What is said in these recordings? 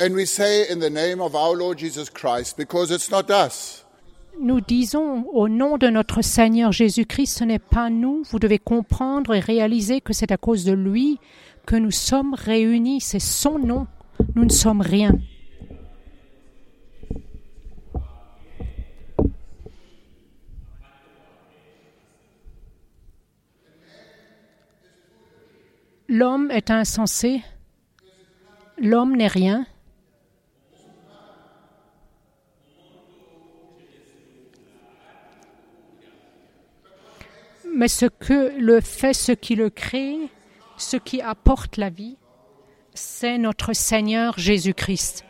And we say in the name of our Lord Jesus Christ, because it's not us. Nous disons au nom de notre Seigneur Jésus-Christ, ce n'est pas nous. Vous devez comprendre et réaliser que c'est à cause de lui que nous sommes réunis. C'est son nom. Nous ne sommes rien. L'homme est insensé. L'homme n'est rien. Mais ce qui le crée, ce qui apporte la vie, c'est notre Seigneur Jésus-Christ.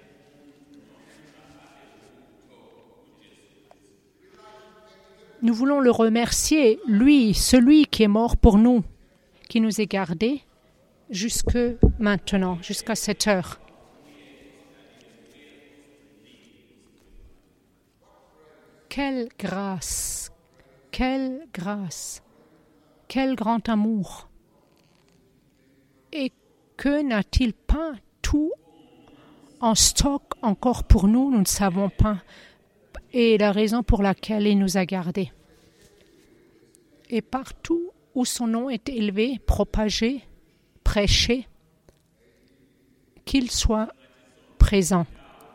Nous voulons le remercier, lui, celui qui est mort pour nous, qui nous a gardés jusque maintenant, jusqu'à cette heure. Quelle grâce! Quelle grâce, quel grand amour. Et que n'a-t-il pas tout en stock encore pour nous, nous ne savons pas. Et la raison pour laquelle il nous a gardés. Et partout où son nom est élevé, propagé, prêché, qu'il soit présent.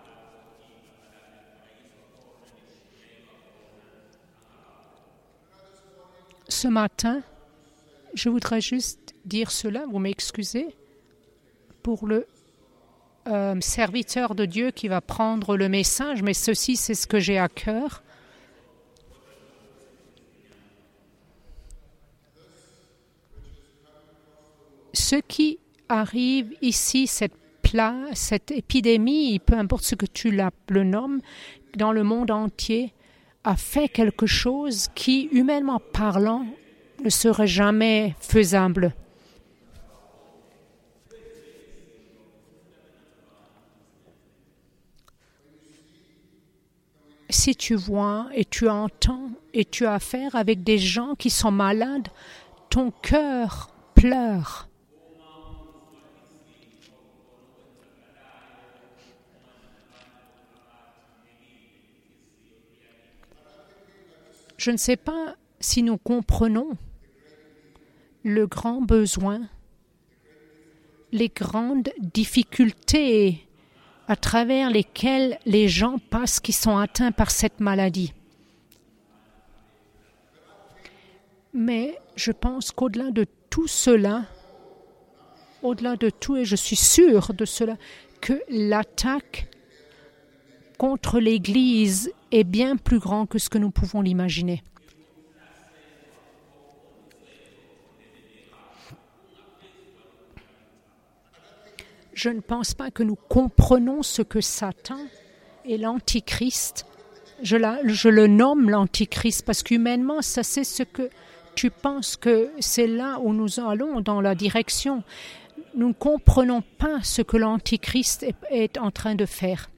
Ce matin, je voudrais juste dire cela, vous m'excusez, pour le serviteur de Dieu qui va prendre le message, mais ceci, c'est ce que j'ai à cœur. Ce qui arrive ici, cette épidémie, peu importe ce que tu le nommes, dans le monde entier, a fait quelque chose qui, humainement parlant, ne serait jamais faisable. Si tu vois et tu entends et tu as affaire avec des gens qui sont malades, ton cœur pleure. Je ne sais pas si nous comprenons le grand besoin, les grandes difficultés à travers lesquelles les gens passent qui sont atteints par cette maladie. Mais je pense qu'au-delà de tout cela, au-delà de tout, et je suis sûre de cela, que l'attaque contre l'Église est bien plus grand que ce que nous pouvons l'imaginer. Je ne pense pas que nous comprenons ce que Satan et l'Antichrist, je le nomme l'Antichrist parce qu'humainement, ça c'est ce que tu penses que c'est là où nous allons dans la direction. Nous ne comprenons pas ce que l'Antichrist est en train de faire.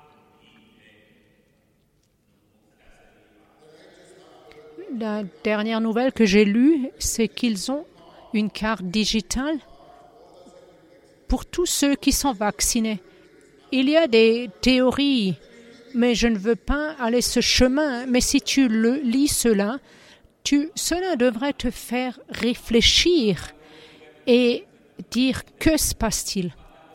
La dernière nouvelle que j'ai lue, c'est qu'ils ont une carte digitale pour tous ceux qui sont vaccinés. Il y a des théories, mais je ne veux pas aller ce chemin. Mais si tu lis cela, cela devrait te faire réfléchir et dire que se passe-t-il?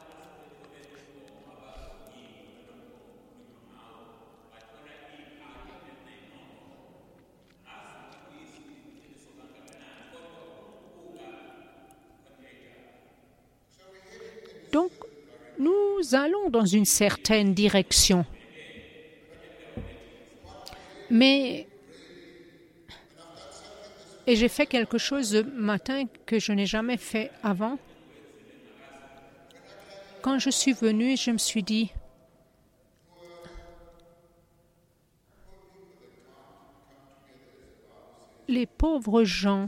Donc, nous allons dans une certaine direction. Et j'ai fait quelque chose ce matin que je n'ai jamais fait avant. Quand je suis venue, je me suis dit, les pauvres gens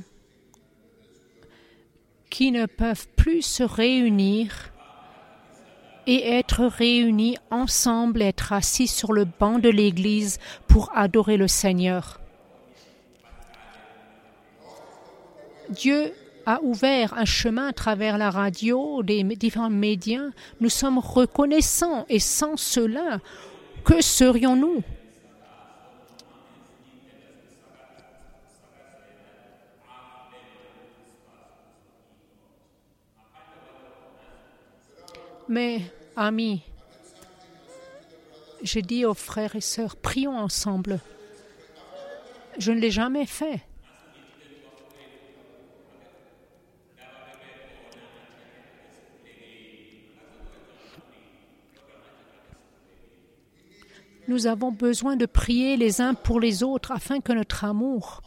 qui ne peuvent plus se réunir et être réunis ensemble, être assis sur le banc de l'Église pour adorer le Seigneur. Dieu a ouvert un chemin à travers la radio, des différents médias. Nous sommes reconnaissants et sans cela, que serions-nous? Mais, amis, j'ai dit aux frères et sœurs, prions ensemble. Je ne l'ai jamais fait. Nous avons besoin de prier les uns pour les autres afin que notre amour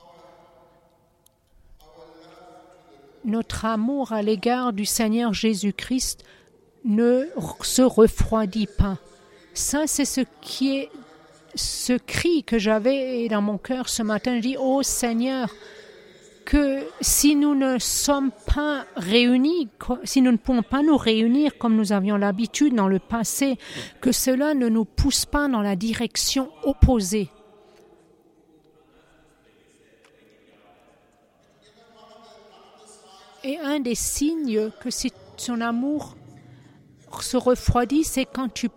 à l'égard du Seigneur Jésus-Christ ne se refroidit pas. Ça, c'est ce cri que j'avais dans mon cœur ce matin. Je dis, ô Seigneur, que si nous ne sommes pas réunis, si nous ne pouvons pas nous réunir comme nous avions l'habitude dans le passé, que cela ne nous pousse pas dans la direction opposée. Et un des signes que si son amour se refroidit, c'est quand tu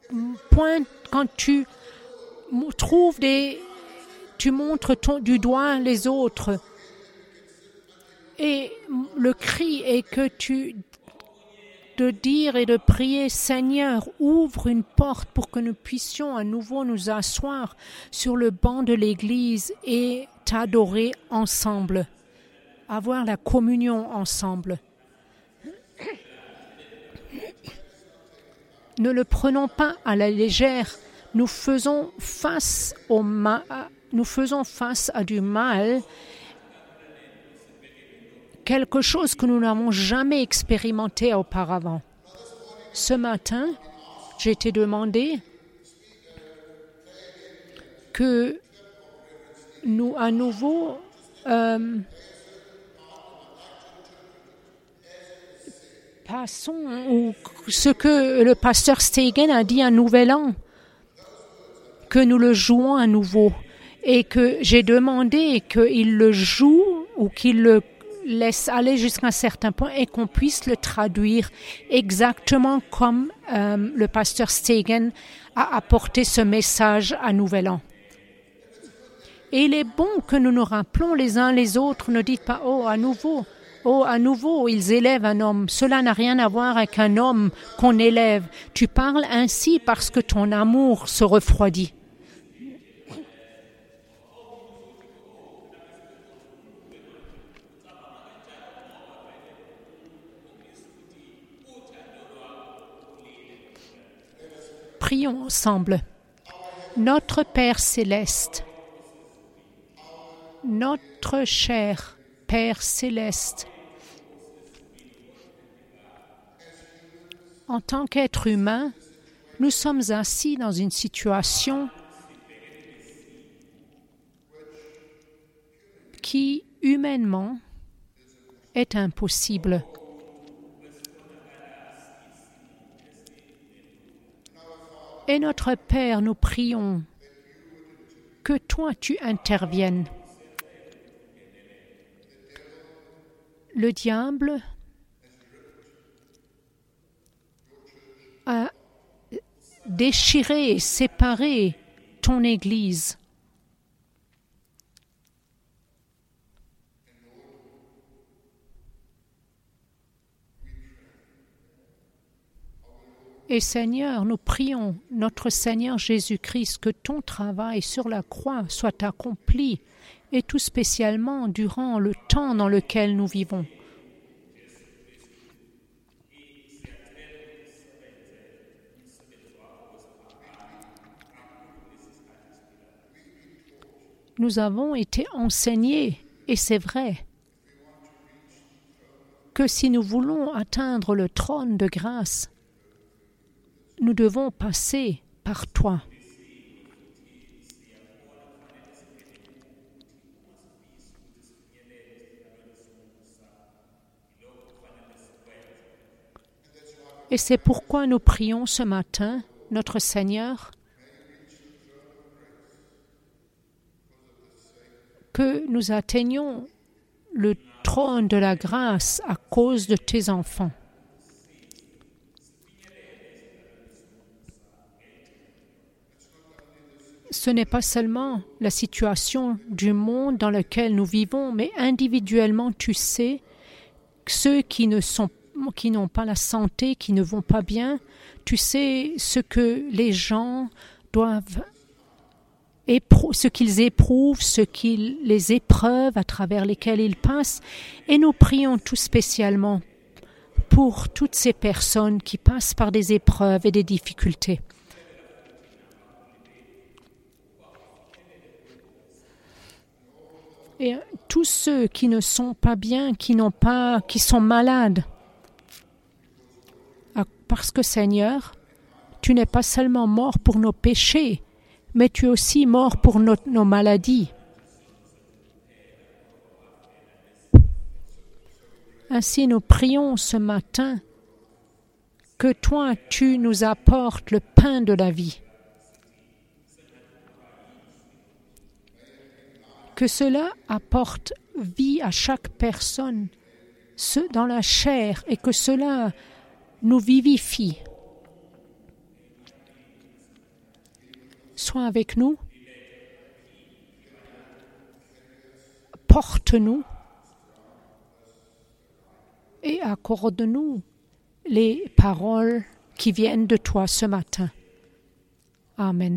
montres du doigt les autres. Et le cri est de dire et de prier, Seigneur, ouvre une porte pour que nous puissions à nouveau nous asseoir sur le banc de l'Église et t'adorer ensemble, avoir la communion ensemble. Ne le prenons pas à la légère. Nous faisons face à du mal, quelque chose que nous n'avons jamais expérimenté auparavant. Ce matin, j'ai été demandé que nous, à nouveau, passons ce que le pasteur Stegen a dit à Nouvel An, que nous le jouons à nouveau, et que j'ai demandé qu'il le joue ou qu'il le laisse aller jusqu'à un certain point et qu'on puisse le traduire exactement comme le pasteur Stegen a apporté ce message à Nouvel An. Et il est bon que nous nous rappelons les uns les autres, ne dites pas « Oh, à nouveau, ils élèvent un homme. » Cela n'a rien à voir avec un homme qu'on élève. Tu parles ainsi parce que ton amour se refroidit. Prions ensemble. Notre Père céleste, notre cher Père céleste, en tant qu'être humain, nous sommes assis dans une situation qui, humainement, est impossible. Et notre Père, nous prions que toi, tu interviennes. Le diable a déchiré et séparé ton Église. Et Seigneur, nous prions, notre Seigneur Jésus-Christ, que ton travail sur la croix soit accompli, et tout spécialement durant le temps dans lequel nous vivons. Nous avons été enseignés, et c'est vrai, que si nous voulons atteindre le trône de grâce, nous devons passer par toi. Et c'est pourquoi nous prions ce matin, notre Seigneur, que nous atteignions le trône de la grâce à cause de tes enfants. Ce n'est pas seulement la situation du monde dans lequel nous vivons, mais individuellement, tu sais, ceux qui n'ont pas la santé, qui ne vont pas bien, tu sais ce que les gens doivent ce qu'ils éprouvent, les épreuves à travers lesquelles ils passent, et nous prions tout spécialement pour toutes ces personnes qui passent par des épreuves et des difficultés. Et tous ceux qui ne sont pas bien, qui sont malades, parce que Seigneur, tu n'es pas seulement mort pour nos péchés, mais tu es aussi mort pour nos maladies. Ainsi, nous prions ce matin que toi, tu nous apportes le pain de la vie. Que cela apporte vie à chaque personne dans la chair et que cela nous vivifie. Sois avec nous, porte-nous et accorde-nous les paroles qui viennent de toi ce matin. Amen.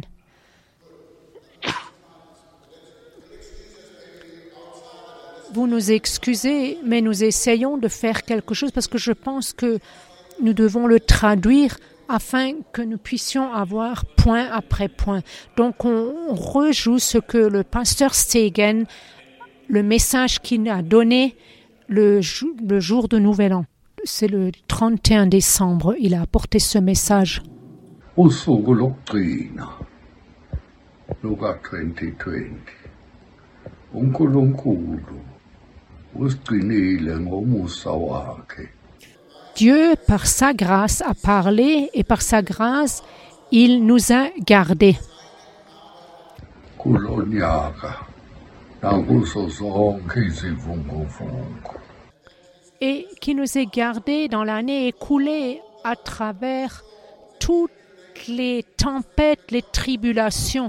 Vous nous excusez, mais nous essayons de faire quelque chose parce que je pense que nous devons le traduire afin que nous puissions avoir point après point. Donc on rejoue ce que le pasteur Stegen, le message qu'il a donné le jour de Nouvel An. C'est le 31 décembre, il a apporté ce message. Luka 2020 uNkulunkulu usigcinile ngomusa wakhe. Dieu, par sa grâce, a parlé et par sa grâce, il nous a gardés. Kulo nyaka nakuzo zonke izivunguvungu. Et qui nous est gardés dans l'année écoulée à travers toutes les tempêtes, les tribulations.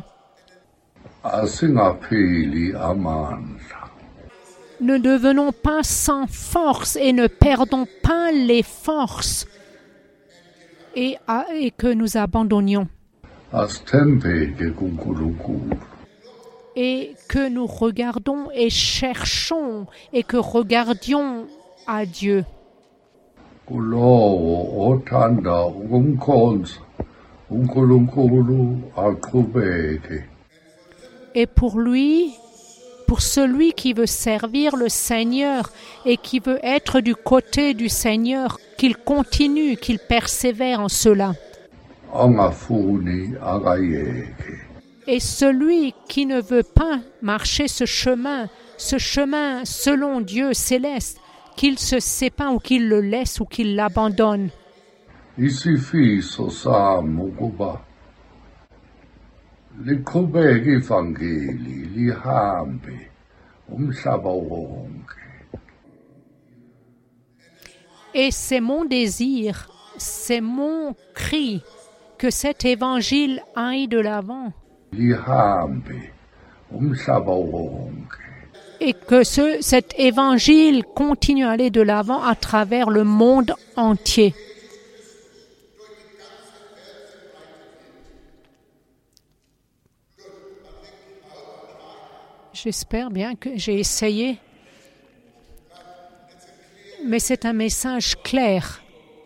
Asingapheli amandla. Ne devenons pas sans force et ne perdons pas les forces et que nous abandonnions. Asithembeke kuNkulunkulu. Et que nous regardons et cherchons et que regardions à Dieu. Kulowo othanda ukumkhonza uNkulunkulu aqhubeke. Et pour celui qui veut servir le Seigneur et qui veut être du côté du Seigneur, qu'il continue, qu'il persévère en cela. Angafuni akayeke. Et celui qui ne veut pas marcher ce chemin selon Dieu céleste, qu'il se sépare ou qu'il le laisse ou qu'il l'abandonne. Isifiso sami ukuba liqhubeke ivangeli lihambe umhlaba wonke. Et c'est mon désir, c'est mon cri que cet évangile aille de l'avant. Lihambe umhlaba wonke. Et que cet évangile continue à aller de l'avant à travers le monde entier. J'espère bien que j'ai essayé, mais c'est un message clair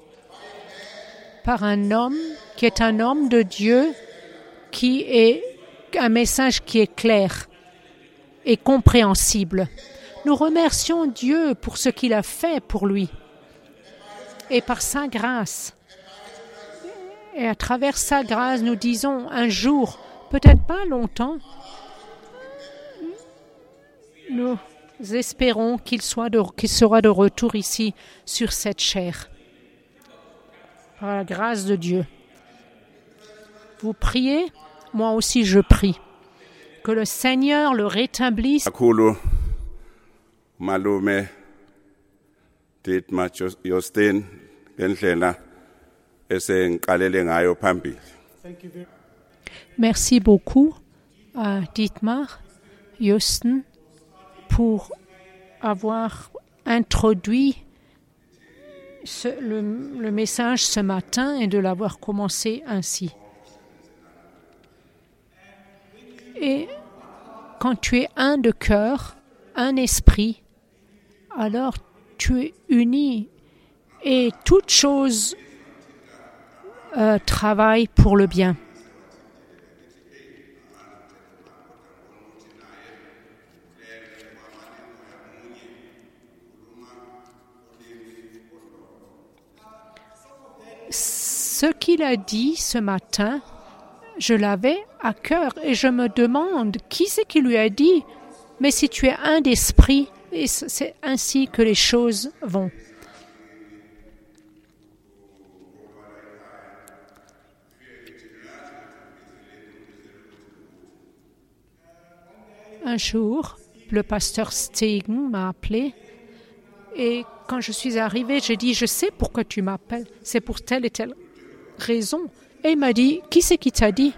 par un homme qui est un homme de Dieu, qui est un message qui est clair et compréhensible. Nous remercions Dieu pour ce qu'il a fait pour lui et par sa grâce. Et à travers sa grâce, nous disons un jour, peut-être pas longtemps, nous espérons qu'il sera de retour ici sur cette chair. Par la grâce de Dieu. Vous priez, moi aussi je prie. Que le Seigneur le rétablisse. Kakhulu malume Dietmar Justin ngendlela esengiqalele ngayo phambili. Merci beaucoup à Dietmar Justin pour avoir introduit le message ce matin et de l'avoir commencé ainsi. Et quand tu es un de cœur, un esprit, alors tu es uni et toute chose travaille pour le bien. Ce qu'il a dit ce matin, je l'avais à cœur et je me demande qui c'est qui lui a dit, mais si tu es un d'esprit, et c'est ainsi que les choses vont. Un jour, le pasteur Stegen m'a appelé et quand je suis arrivée, j'ai dit « Je sais pourquoi tu m'appelles, c'est pour telle et telle raison. » Et il m'a dit « Qui c'est qui t'a dit ?»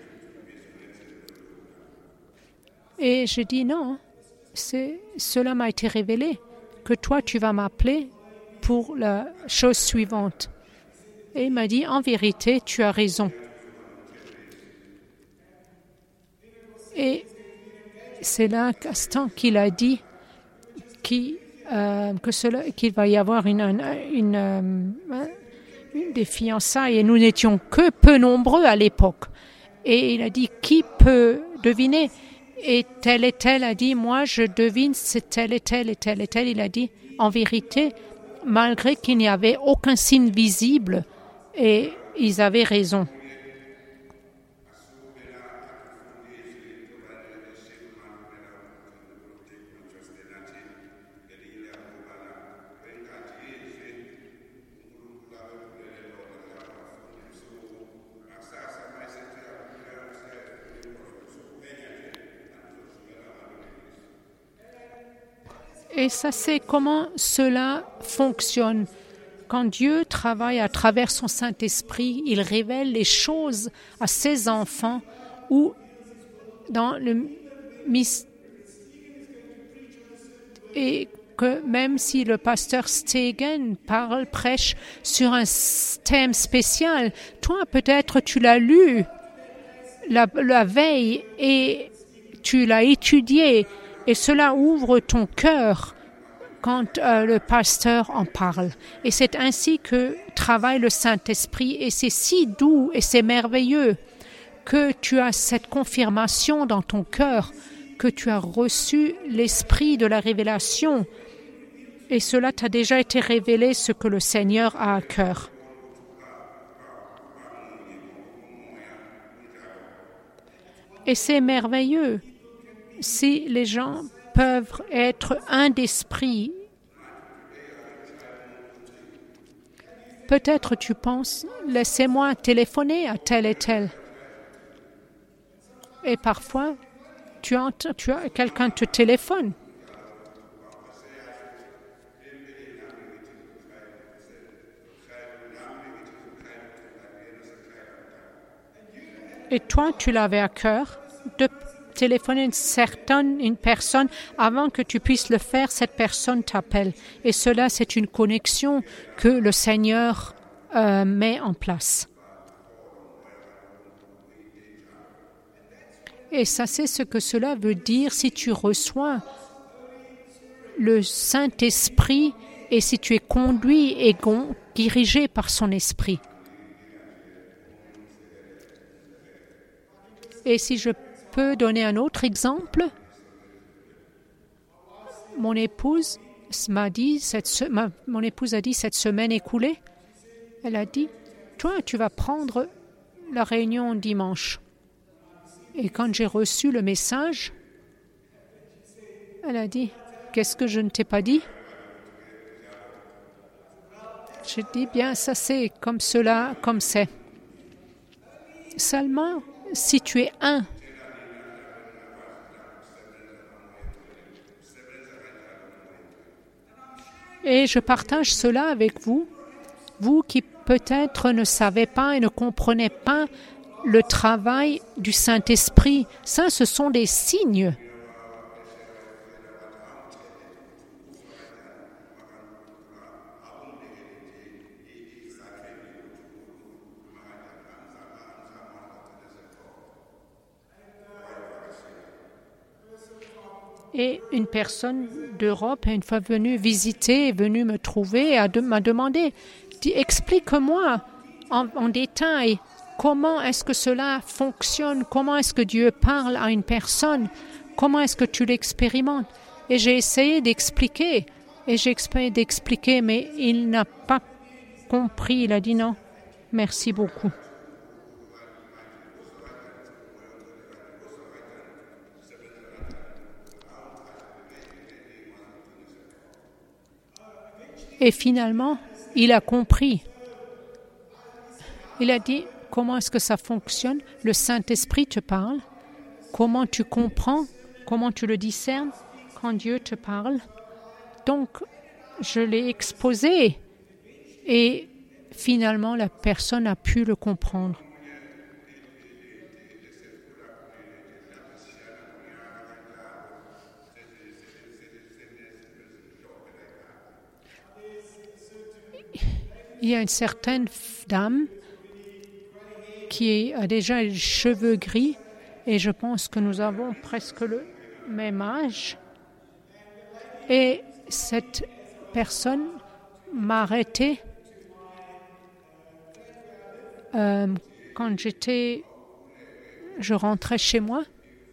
Et j'ai dit « Non, cela m'a été révélé, que toi tu vas m'appeler pour la chose suivante. » Et il m'a dit « En vérité, tu as raison. » Et c'est là, Gaston, qu'il a dit qu'il va y avoir une des fiançailles et nous n'étions que peu nombreux à l'époque. Et il a dit, qui peut deviner? Et tel a dit, moi je devine, c'est tel et tel et tel et tel. Il a dit, en vérité, malgré qu'il n'y avait aucun signe visible, et ils avaient raison. Et ça, c'est comment cela fonctionne. Quand Dieu travaille à travers son Saint-Esprit, il révèle les choses à ses enfants ou dans le et que même si le pasteur Stegen prêche sur un thème spécial, toi peut-être tu l'as lu la veille et tu l'as étudié et cela ouvre ton cœur quand le pasteur en parle. Et c'est ainsi que travaille le Saint-Esprit et c'est si doux et c'est merveilleux que tu as cette confirmation dans ton cœur que tu as reçu l'esprit de la révélation et cela t'a déjà été révélé ce que le Seigneur a à cœur. Et c'est merveilleux si les gens peuvent être un d'esprit. Peut-être tu penses, laissez-moi téléphoner à tel et tel. Et parfois, quelqu'un te téléphone. Et toi, tu l'avais à cœur de téléphoner une personne avant que tu puisses le faire, cette personne t'appelle. Et cela, c'est une connexion que le Seigneur met en place. Et ça, c'est ce que cela veut dire si tu reçois le Saint-Esprit et si tu es conduit et dirigé par son esprit. Et si je peux donner un autre exemple, mon épouse a dit cette semaine écoulée, elle a dit, toi tu vas prendre la réunion dimanche. Et quand j'ai reçu le message, elle a dit, qu'est-ce que je ne t'ai pas dit? Je dis, bien, ça c'est comme cela, comme c'est. Seulement, si tu es un, Et je partage cela avec vous, vous qui peut-être ne savez pas et ne comprenez pas le travail du Saint-Esprit. Ça, ce sont des signes. Et une personne d'Europe est une fois venue visiter, est venue me trouver et m'a demandé, explique-moi en détail comment est-ce que cela fonctionne, comment est-ce que Dieu parle à une personne, comment est-ce que tu l'expérimentes. Et j'ai essayé d'expliquer, mais il n'a pas compris, il a dit non, merci beaucoup. Et finalement, il a compris. Il a dit, comment est-ce que ça fonctionne? Le Saint-Esprit te parle. Comment tu comprends? Comment tu le discernes quand Dieu te parle? Donc, je l'ai exposé. Et finalement, la personne a pu le comprendre. Il y a une certaine dame qui a déjà les cheveux gris et je pense que nous avons presque le même âge. Et cette personne m'a arrêté quand je rentrais chez moi.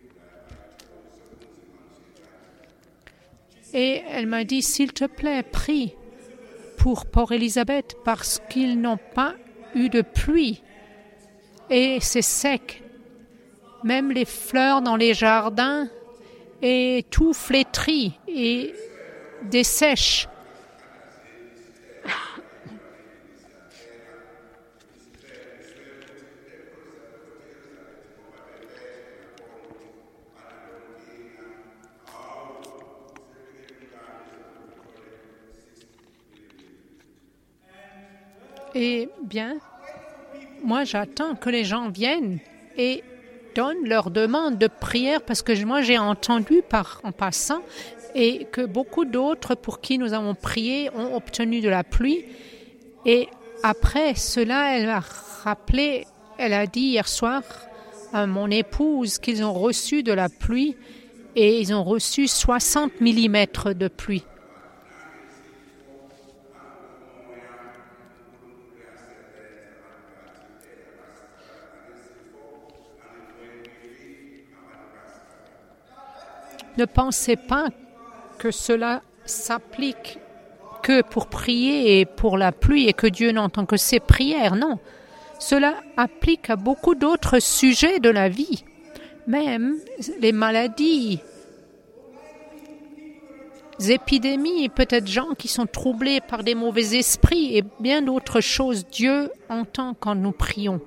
Et elle m'a dit, s'il te plaît, prie pour Port-Élisabeth parce qu'ils n'ont pas eu de pluie et c'est sec. Même les fleurs dans les jardins et tout flétri et dessèche. Eh bien, moi j'attends que les gens viennent et donnent leur demande de prière parce que moi j'ai entendu en passant et que beaucoup d'autres pour qui nous avons prié ont obtenu de la pluie. Et après cela, elle a dit hier soir à mon épouse qu'ils ont reçu de la pluie et ils ont reçu 60 mm de pluie. Ne pensez pas que cela s'applique que pour prier et pour la pluie et que Dieu n'entend que ces prières. Non, cela applique à beaucoup d'autres sujets de la vie, même les maladies, les épidémies, peut-être gens qui sont troublés par des mauvais esprits et bien d'autres choses. Dieu entend quand nous prions.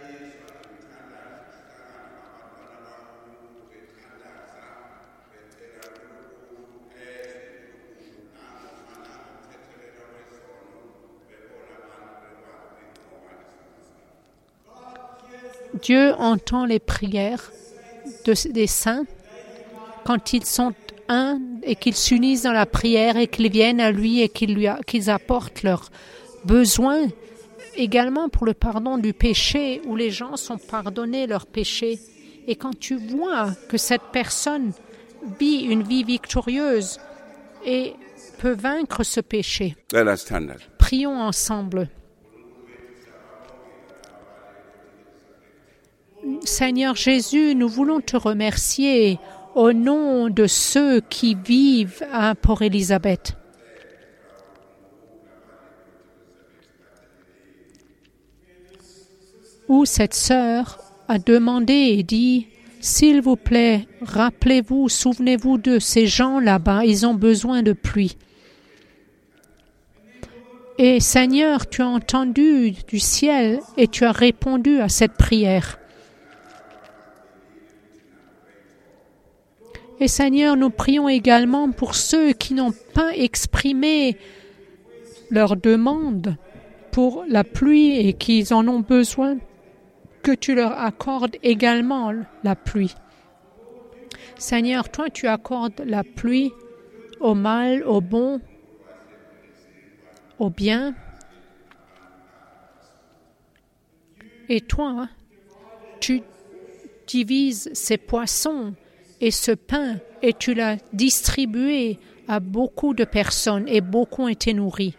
Dieu entend les prières des saints quand ils sont un et qu'ils s'unissent dans la prière et qu'ils viennent à lui et qu'ils apportent leurs besoins. Également pour le pardon du péché où les gens sont pardonnés leurs péchés. Et quand tu vois que cette personne vit une vie victorieuse et peut vaincre ce péché, prions ensemble. Seigneur Jésus, nous voulons te remercier au nom de ceux qui vivent à Port-Élisabeth. Où cette sœur a demandé et dit, s'il vous plaît, rappelez-vous, souvenez-vous de ces gens là-bas, ils ont besoin de pluie. Et Seigneur, tu as entendu du ciel et tu as répondu à cette prière. Et Seigneur, nous prions également pour ceux qui n'ont pas exprimé leur demandent pour la pluie et qu'ils en ont besoin, que tu leur accordes également la pluie. Seigneur, toi, tu accordes la pluie au mal, au bon, au bien. Et toi, tu divises ces poissons et ce pain et tu l'as distribué à beaucoup de personnes et beaucoup ont été nourris.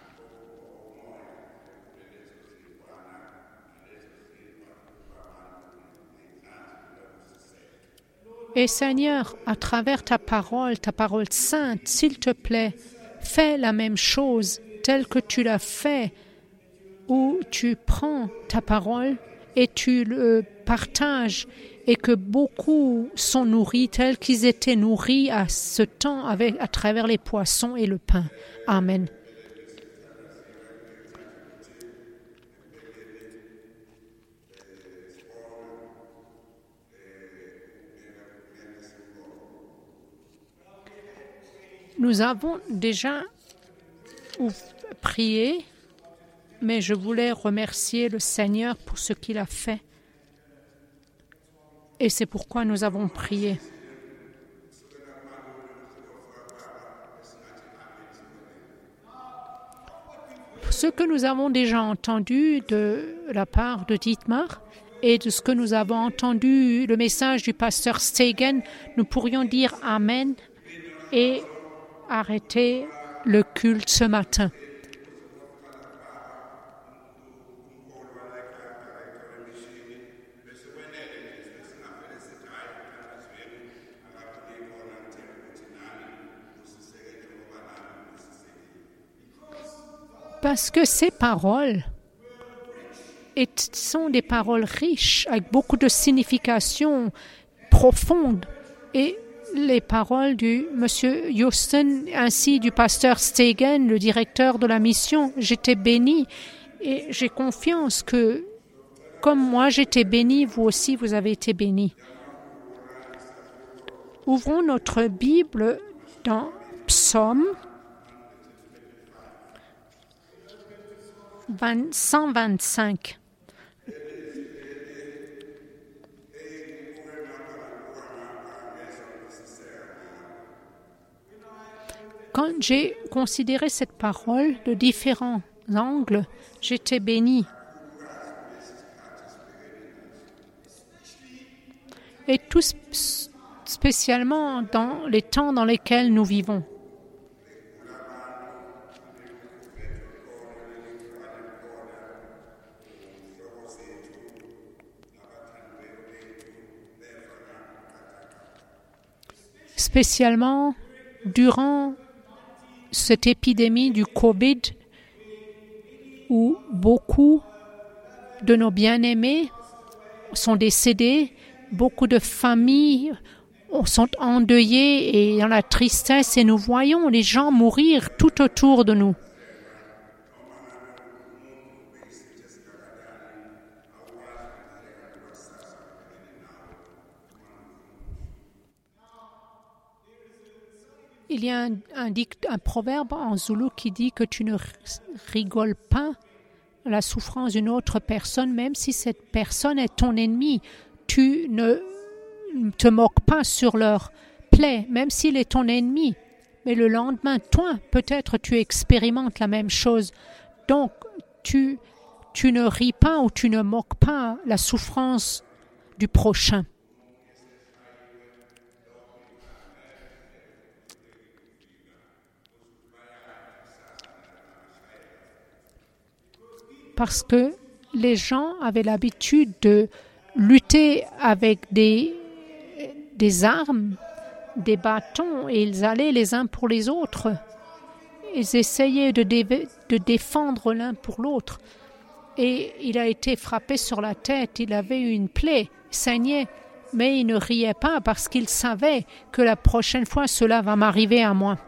Et Seigneur, à travers ta parole sainte, s'il te plaît, fais la même chose telle que tu l'as fait, où tu prends ta parole et tu le partages et que beaucoup sont nourris tels qu'ils étaient nourris à ce temps à travers les poissons et le pain. Amen. Nous avons déjà prié, mais je voulais remercier le Seigneur pour ce qu'il a fait. Et c'est pourquoi nous avons prié. Ce que nous avons déjà entendu de la part de Dietmar et de ce que nous avons entendu, le message du pasteur Stegen, nous pourrions dire Amen et arrêter le culte ce matin. Parce que ces paroles sont des paroles riches, avec beaucoup de signification profonde. Et les paroles du monsieur Houston ainsi du pasteur Stegen, le directeur de la mission, j'étais béni et j'ai confiance que comme moi j'étais béni, vous aussi vous avez été bénis. Ouvrons notre Bible dans Psaume 125. Quand j'ai considéré cette parole de différents angles, j'étais béni. Et tout spécialement dans les temps dans lesquels nous vivons. Spécialement durant cette épidémie du Covid, où beaucoup de nos bien-aimés sont décédés, beaucoup de familles sont endeuillées et dans la tristesse, et nous voyons les gens mourir tout autour de nous. Il y a un proverbe en zoulou qui dit que tu ne rigoles pas à la souffrance d'une autre personne, même si cette personne est ton ennemi. Tu ne te moques pas sur leur plaie, même s'il est ton ennemi. Mais le lendemain, toi, peut-être tu expérimentes la même chose. Donc, tu ne ris pas ou tu ne moques pas la souffrance du prochain. Parce que les gens avaient l'habitude de lutter avec des armes, des bâtons, et ils allaient les uns pour les autres. Ils essayaient de défendre l'un pour l'autre. Et il a été frappé sur la tête, il avait une plaie, il saignait, mais il ne riait pas parce qu'il savait que la prochaine fois cela va m'arriver à moi.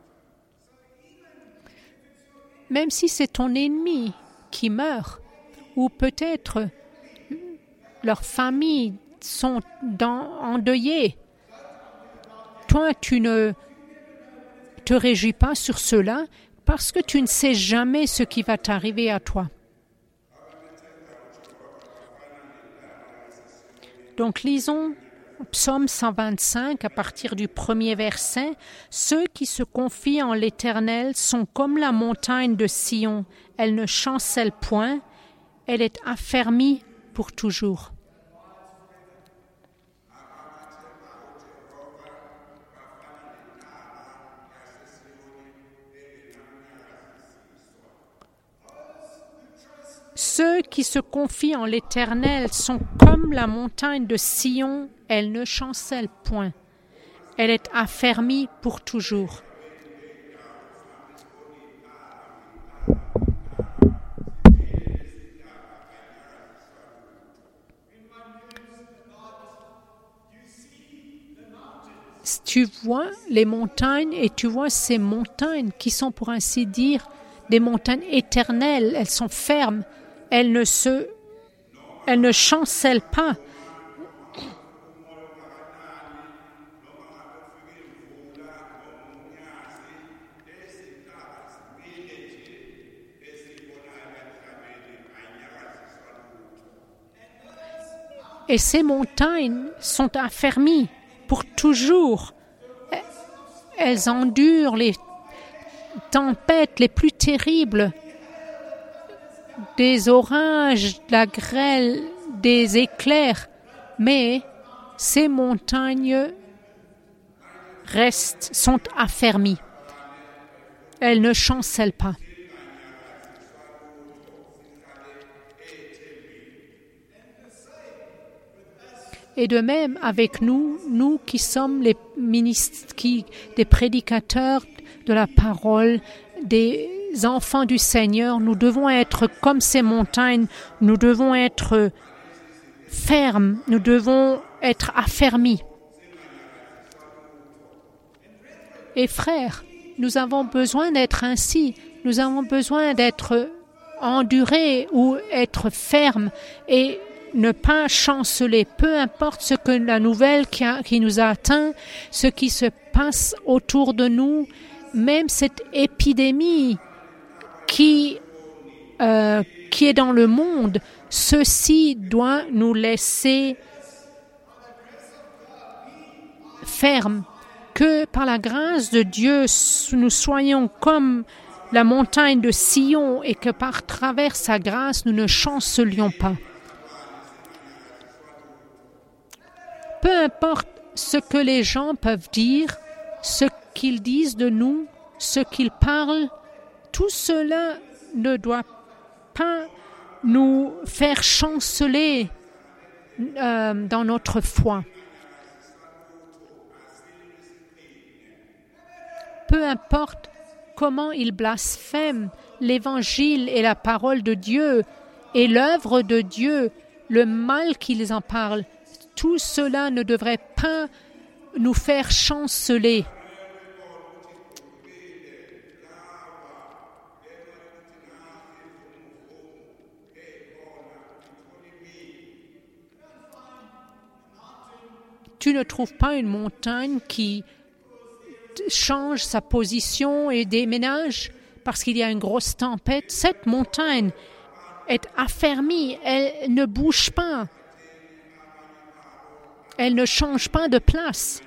Même si c'est ton ennemi qui meurt, ou peut-être leurs familles sont endeuillées. Toi, tu ne te réjouis pas sur cela parce que tu ne sais jamais ce qui va t'arriver à toi. Donc, lisons Psaume 125 à partir du premier verset. « Ceux qui se confient en l'Éternel sont comme la montagne de Sion. Elle ne chancelle point, elle est affermie pour toujours. » Ceux qui se confient en l'Éternel sont comme la montagne de Sion, elle ne chancelle point. Elle est affermie pour toujours. Tu vois les montagnes et tu vois ces montagnes qui sont pour ainsi dire des montagnes éternelles. Elles sont fermes. Elles ne chancellent pas. Et ces montagnes sont affermies pour toujours. Elles endurent les tempêtes les plus terribles, des orages, de la grêle, des éclairs, mais ces montagnes sont affermies. Elles ne chancellent pas. Et de même avec nous qui sommes les ministres, des prédicateurs de la parole, des enfants du Seigneur, nous devons être comme ces montagnes, nous devons être fermes, nous devons être affermis. Et frères, nous avons besoin d'être ainsi, nous avons besoin d'être endurés ou être fermes et ne pas chanceler, peu importe ce que la nouvelle qui nous a atteint, ce qui se passe autour de nous, même cette épidémie qui est dans le monde, ceci doit nous laisser fermes, que par la grâce de Dieu, nous soyons comme la montagne de Sion et que par travers sa grâce, nous ne chancelions pas. Peu importe ce que les gens peuvent dire, ce qu'ils disent de nous, ce qu'ils parlent, tout cela ne doit pas nous faire chanceler dans notre foi. Peu importe comment ils blasphèment l'Évangile et la parole de Dieu et l'œuvre de Dieu, le mal qu'ils en parlent, tout cela ne devrait pas nous faire chanceler. Tu ne trouves pas une montagne qui change sa position et déménage parce qu'il y a une grosse tempête. Cette montagne est affermie, elle ne bouge pas. Elle ne change pas de place.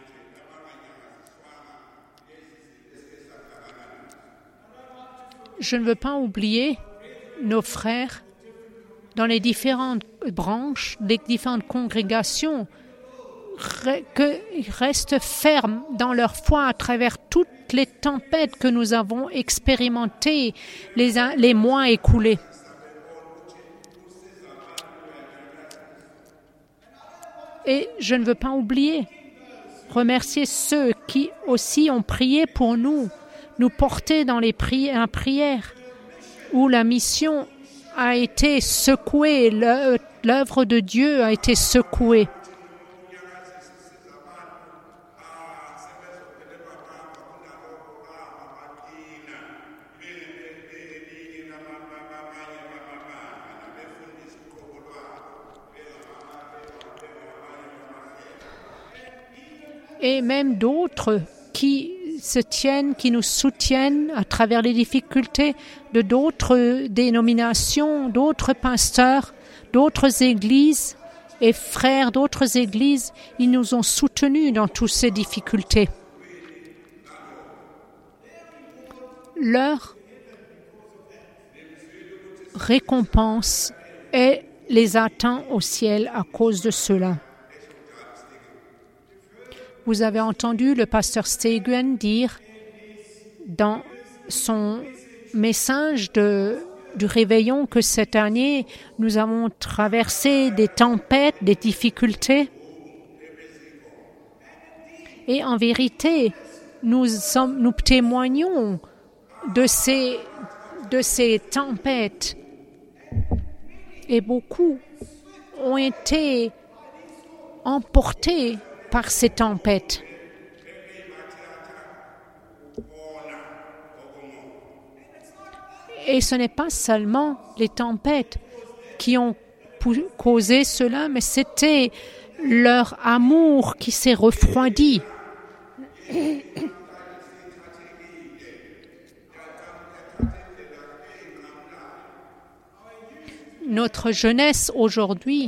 Je ne veux pas oublier nos frères dans les différentes branches, les différentes congrégations, qu'ils restent fermes dans leur foi à travers toutes les tempêtes que nous avons expérimentées les mois écoulés. Et je ne veux pas oublier, remercier ceux qui aussi ont prié pour nous porter dans les prières, où la mission a été secouée, l'œuvre de Dieu a été secouée. et même d'autres qui se tiennent, qui nous soutiennent à travers les difficultés de d'autres dénominations, d'autres pasteurs, d'autres églises et frères d'autres églises. Ils nous ont soutenus dans toutes ces difficultés. Leur récompense les attend au ciel à cause de cela. Vous avez entendu le pasteur Stegen dire dans son message du réveillon que cette année, nous avons traversé des tempêtes, des difficultés. Et en vérité, nous témoignons de ces tempêtes. Et beaucoup ont été emportés par ces tempêtes. Et ce n'est pas seulement les tempêtes qui ont causé cela, mais c'était leur amour qui s'est refroidi. Notre jeunesse aujourd'hui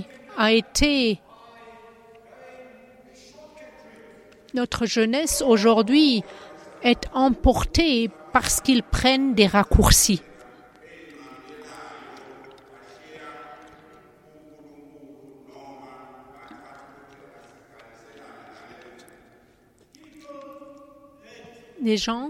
est emportée parce qu'ils prennent des raccourcis. Des gens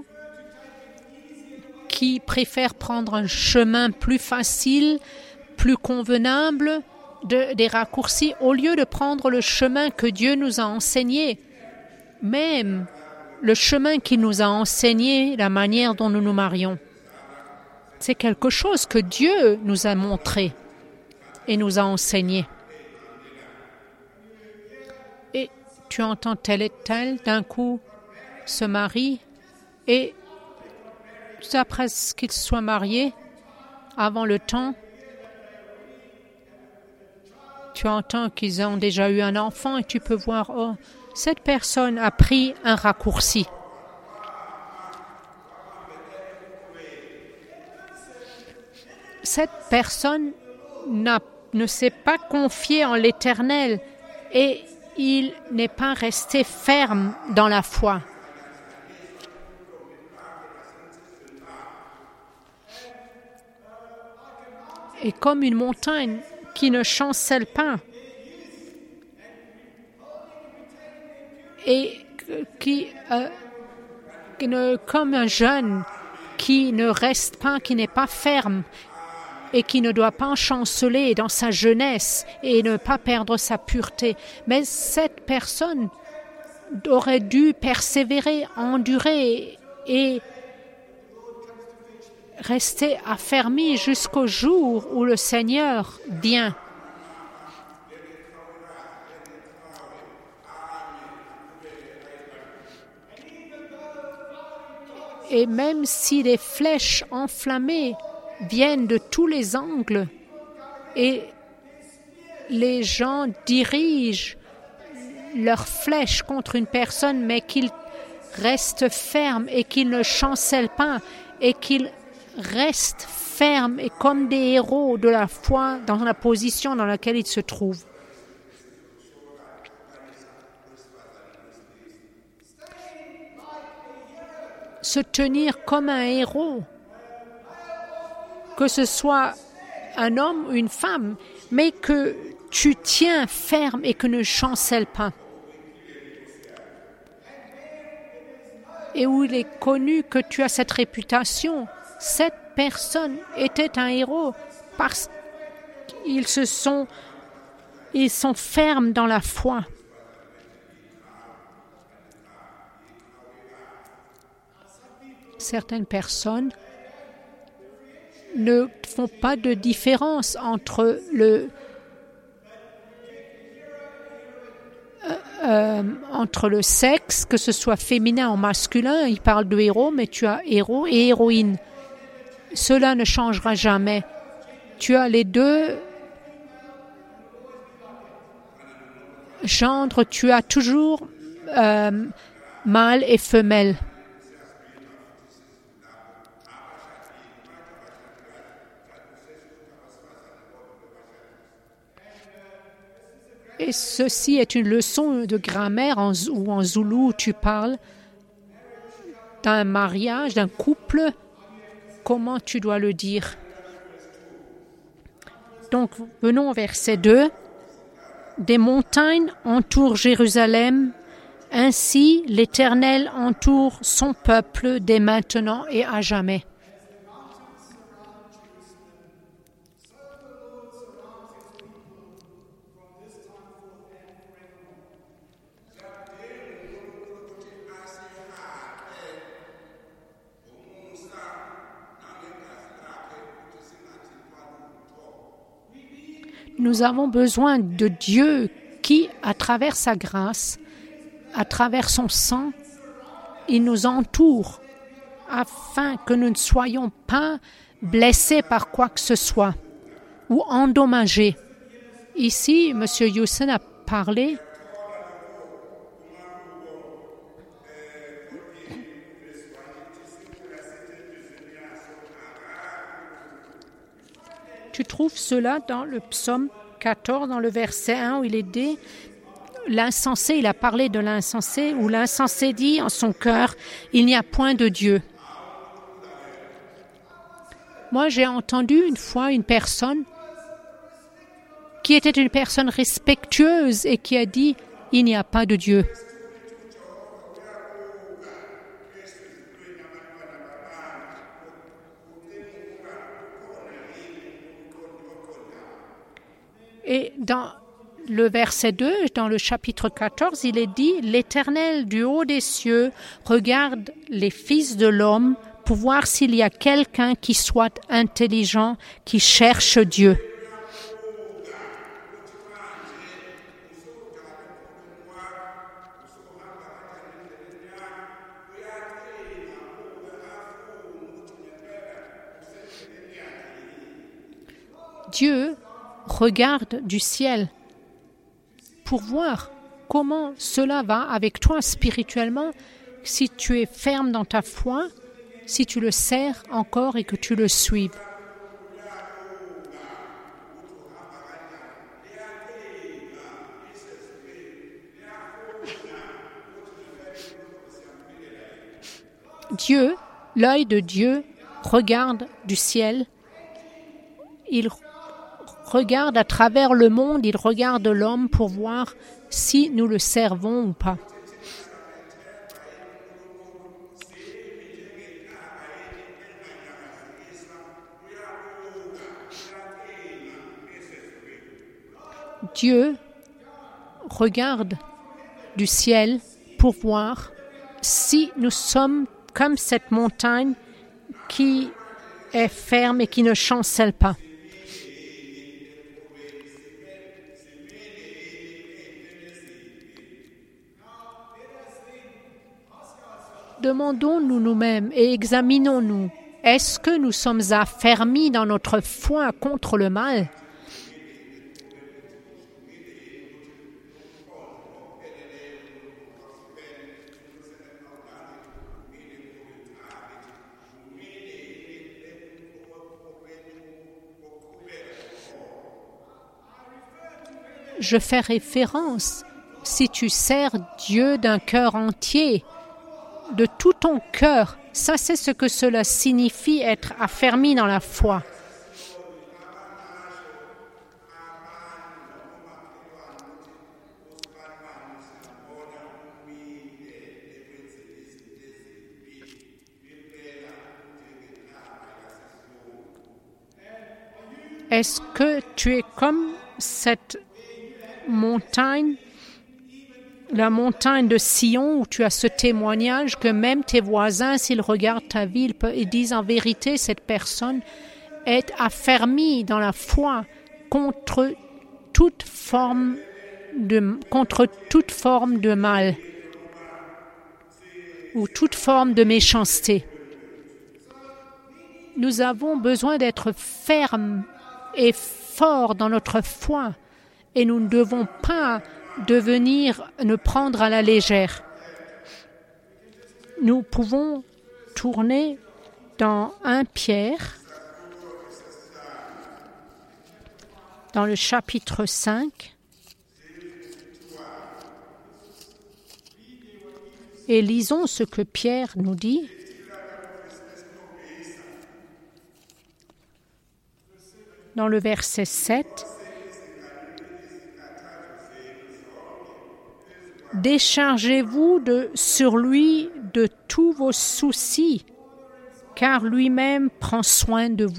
qui préfèrent prendre un chemin plus facile, plus convenable, des raccourcis, au lieu de prendre le chemin que Dieu nous a enseigné. Même le chemin qu'il nous a enseigné, la manière dont nous nous marions. C'est quelque chose que Dieu nous a montré et nous a enseigné. Et tu entends tel et tel, d'un coup, se marie, et après qu'ils soient mariés, avant le temps, tu entends qu'ils ont déjà eu un enfant et tu peux voir, oh, cette personne a pris un raccourci. Cette personne ne s'est pas confiée en l'Éternel et il n'est pas resté ferme dans la foi. Et comme une montagne qui ne chancelle pas et comme un jeune qui ne reste pas, qui n'est pas ferme et qui ne doit pas chanceler dans sa jeunesse et ne pas perdre sa pureté. Mais cette personne aurait dû persévérer, endurer et rester affermi jusqu'au jour où le Seigneur vient. Et même si les flèches enflammées viennent de tous les angles et les gens dirigent leurs flèches contre une personne, mais qu'ils restent fermes et qu'ils ne chancellent pas et qu'ils restent fermes et comme des héros de la foi dans la position dans laquelle ils se trouvent. Se tenir comme un héros, que ce soit un homme ou une femme, mais que tu tiens ferme et que ne chancelle pas. Et où il est connu que tu as cette réputation, cette personne était un héros parce qu'ils sont fermes dans la foi. Certaines personnes ne font pas de différence entre le sexe, que ce soit féminin ou masculin. Ils parlent de héros, mais tu as héros et héroïne. Cela ne changera jamais. Tu as les deux gendres, tu as toujours mâle et femelle. Et ceci est une leçon de grammaire où en zoulou tu parles d'un mariage, d'un couple, comment tu dois le dire. Donc, venons au verset 2. Des montagnes entourent Jérusalem, ainsi l'Éternel entoure son peuple dès maintenant et à jamais. Nous avons besoin de Dieu qui, à travers sa grâce, à travers son sang, il nous entoure afin que nous ne soyons pas blessés par quoi que ce soit ou endommagés. Ici, M. Houston a parlé Tu trouves cela dans le psaume 14, dans le verset 1, où il est dit, l'insensé, il a parlé de l'insensé, où l'insensé dit en son cœur, il n'y a point de Dieu. Moi, j'ai entendu une fois une personne qui était une personne respectueuse et qui a dit, il n'y a pas de Dieu. Et dans le verset 2, dans le chapitre 14, il est dit « L'Éternel du haut des cieux regarde les fils de l'homme pour voir s'il y a quelqu'un qui soit intelligent, qui cherche Dieu. » Dieu regarde du ciel pour voir comment cela va avec toi spirituellement, si tu es ferme dans ta foi, si tu le sers encore et que tu le suives. Dieu, l'œil de Dieu, regarde du ciel. Il regarde à travers le monde, il regarde l'homme pour voir si nous le servons ou pas. Dieu regarde du ciel pour voir si nous sommes comme cette montagne qui est ferme et qui ne chancelle pas. Demandons-nous nous-mêmes et examinons-nous. Est-ce que nous sommes affermis dans notre foi contre le mal? Je fais référence, si tu sers Dieu d'un cœur entier, de tout ton cœur, ça c'est ce que cela signifie être affermi dans la foi. Est-ce que tu es comme cette montagne, la montagne de Sion, où tu as ce témoignage que même tes voisins, s'ils regardent ta vie, ils disent en vérité, cette personne est affermie dans la foi contre toute forme de mal ou toute forme de méchanceté. Nous avons besoin d'être fermes et forts dans notre foi. Et nous ne devons pas ne prendre à la légère. Nous pouvons tourner dans 1 Pierre, dans le chapitre 5, et lisons ce que Pierre nous dit. Dans le verset 7, « Déchargez-vous sur lui de tous vos soucis, car lui-même prend soin de vous. »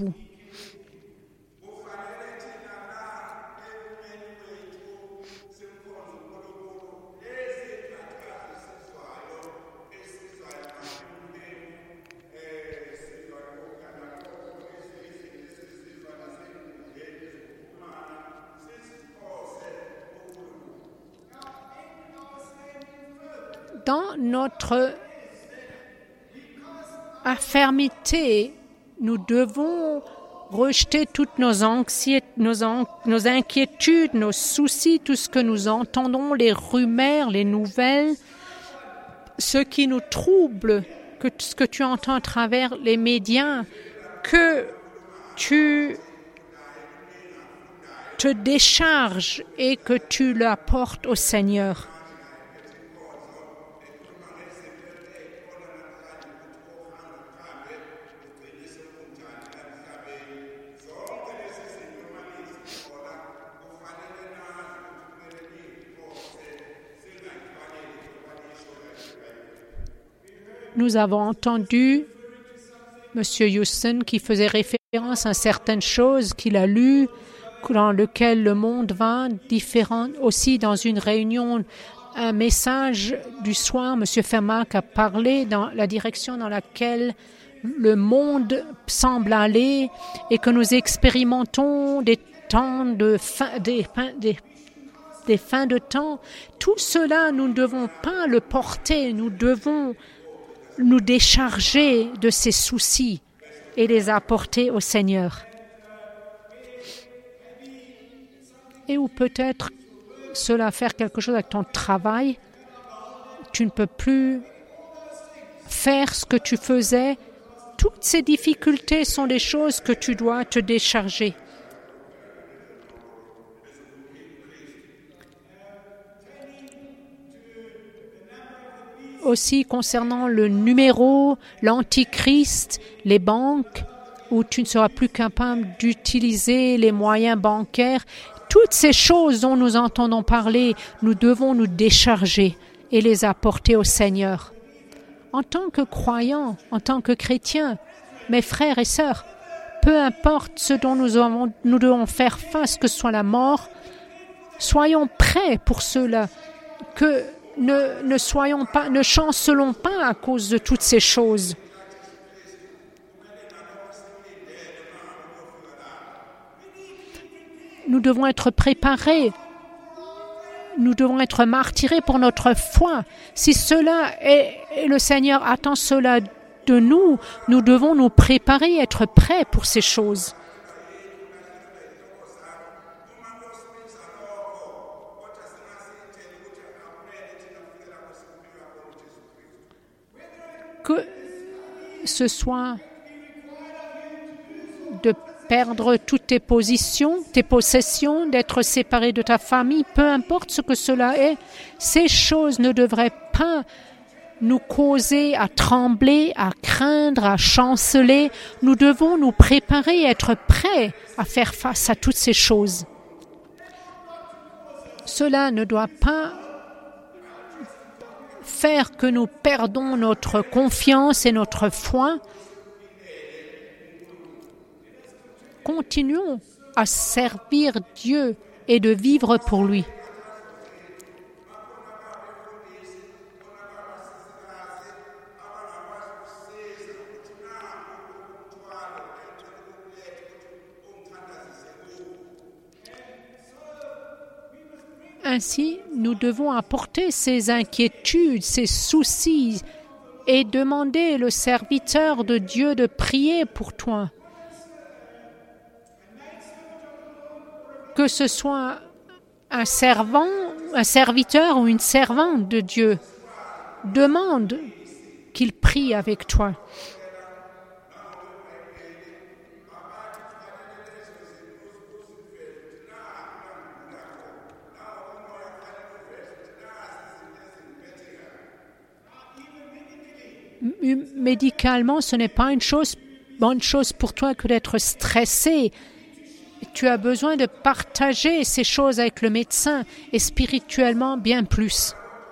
Dans notre infirmité, nous devons rejeter toutes nos anxiétés, nos inquiétudes, nos soucis, tout ce que nous entendons, les rumeurs, les nouvelles, ce qui nous trouble, ce que tu entends à travers les médias, que tu te décharges et que tu l'apportes au Seigneur. Nous avons entendu M. Houston qui faisait référence à certaines choses qu'il a lues, dans lesquelles le monde va, différent. Aussi, dans une réunion, un message du soir, M. Fermac a parlé dans la direction dans laquelle le monde semble aller et que nous expérimentons des temps des fins de temps. Tout cela, nous ne devons pas le porter, nous devons nous décharger de ces soucis et les apporter au Seigneur. Et ou peut-être cela faire quelque chose avec ton travail, tu ne peux plus faire ce que tu faisais. Toutes ces difficultés sont des choses que tu dois te décharger. Aussi concernant le numéro, l'antichrist, les banques, où tu ne seras plus capable d'utiliser les moyens bancaires. Toutes ces choses dont nous entendons parler, nous devons nous décharger et les apporter au Seigneur. En tant que croyants, en tant que chrétiens, mes frères et sœurs, peu importe ce dont nous devons faire face, que ce soit la mort, soyons prêts pour cela, que ne chancelons pas à cause de toutes ces choses. Nous devons être préparés. Nous devons être martyrés pour notre foi. Si cela est, le Seigneur attend cela de nous, nous devons nous préparer, être prêts pour ces choses. Que ce soit de perdre toutes tes positions, tes possessions, d'être séparé de ta famille, peu importe ce que cela est, ces choses ne devraient pas nous causer à trembler, à craindre, à chanceler. Nous devons nous préparer, être prêts à faire face à toutes ces choses. Cela ne doit pas faire que nous perdons notre confiance et notre foi. Continuons à servir Dieu et de vivre pour lui. Ainsi, nous devons apporter ces inquiétudes, ces soucis et demander le serviteur de Dieu de prier pour toi. Que ce soit un servant un serviteur ou une servante de Dieu, demande qu'il prie avec toi. Médicalement, ce n'est pas une bonne chose pour toi que d'être stressé. Tu as besoin de partager ces choses avec le médecin et spirituellement bien plus.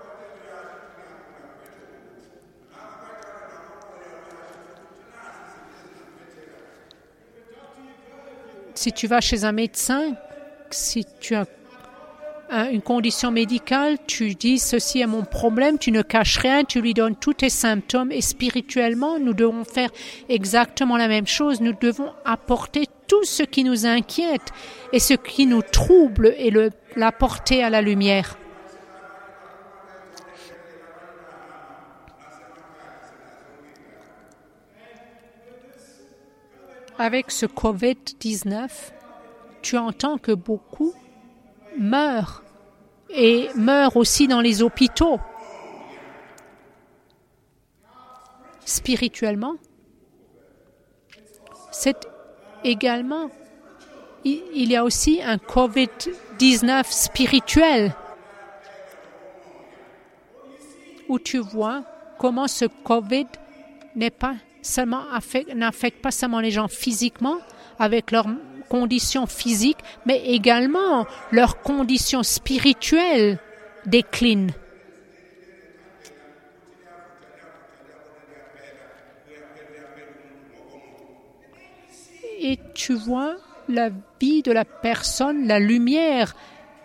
Si tu vas chez un médecin, si tu as une condition médicale, tu dis ceci est mon problème, tu ne caches rien, tu lui donnes tous tes symptômes et spirituellement, nous devons faire exactement la même chose. Nous devons apporter tout ce qui nous inquiète et ce qui nous trouble et l'apporter à la lumière. Avec ce COVID-19, tu entends que beaucoup meurent et meurent aussi dans les hôpitaux. Spirituellement, c'est également, il y a aussi un COVID-19 spirituel où tu vois comment ce COVID n'affecte pas seulement les gens physiquement avec leurs conditions physiques, mais également leurs conditions spirituelles déclinent. Et tu vois la vie de la personne, la lumière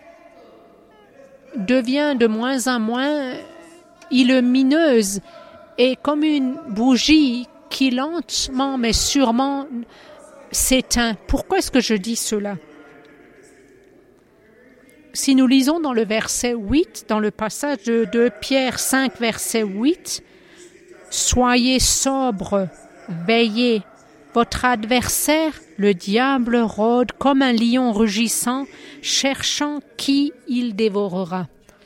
devient de moins en moins illumineuse et comme une bougie qui lentement mais sûrement s'éteint. Pourquoi est-ce que je dis cela? Si nous lisons dans le verset 8, dans le passage de 2 Pierre 5, verset 8, « Soyez sobres, veillez. Votre adversaire, le diable, rôde comme un lion rugissant, cherchant qui il dévorera. »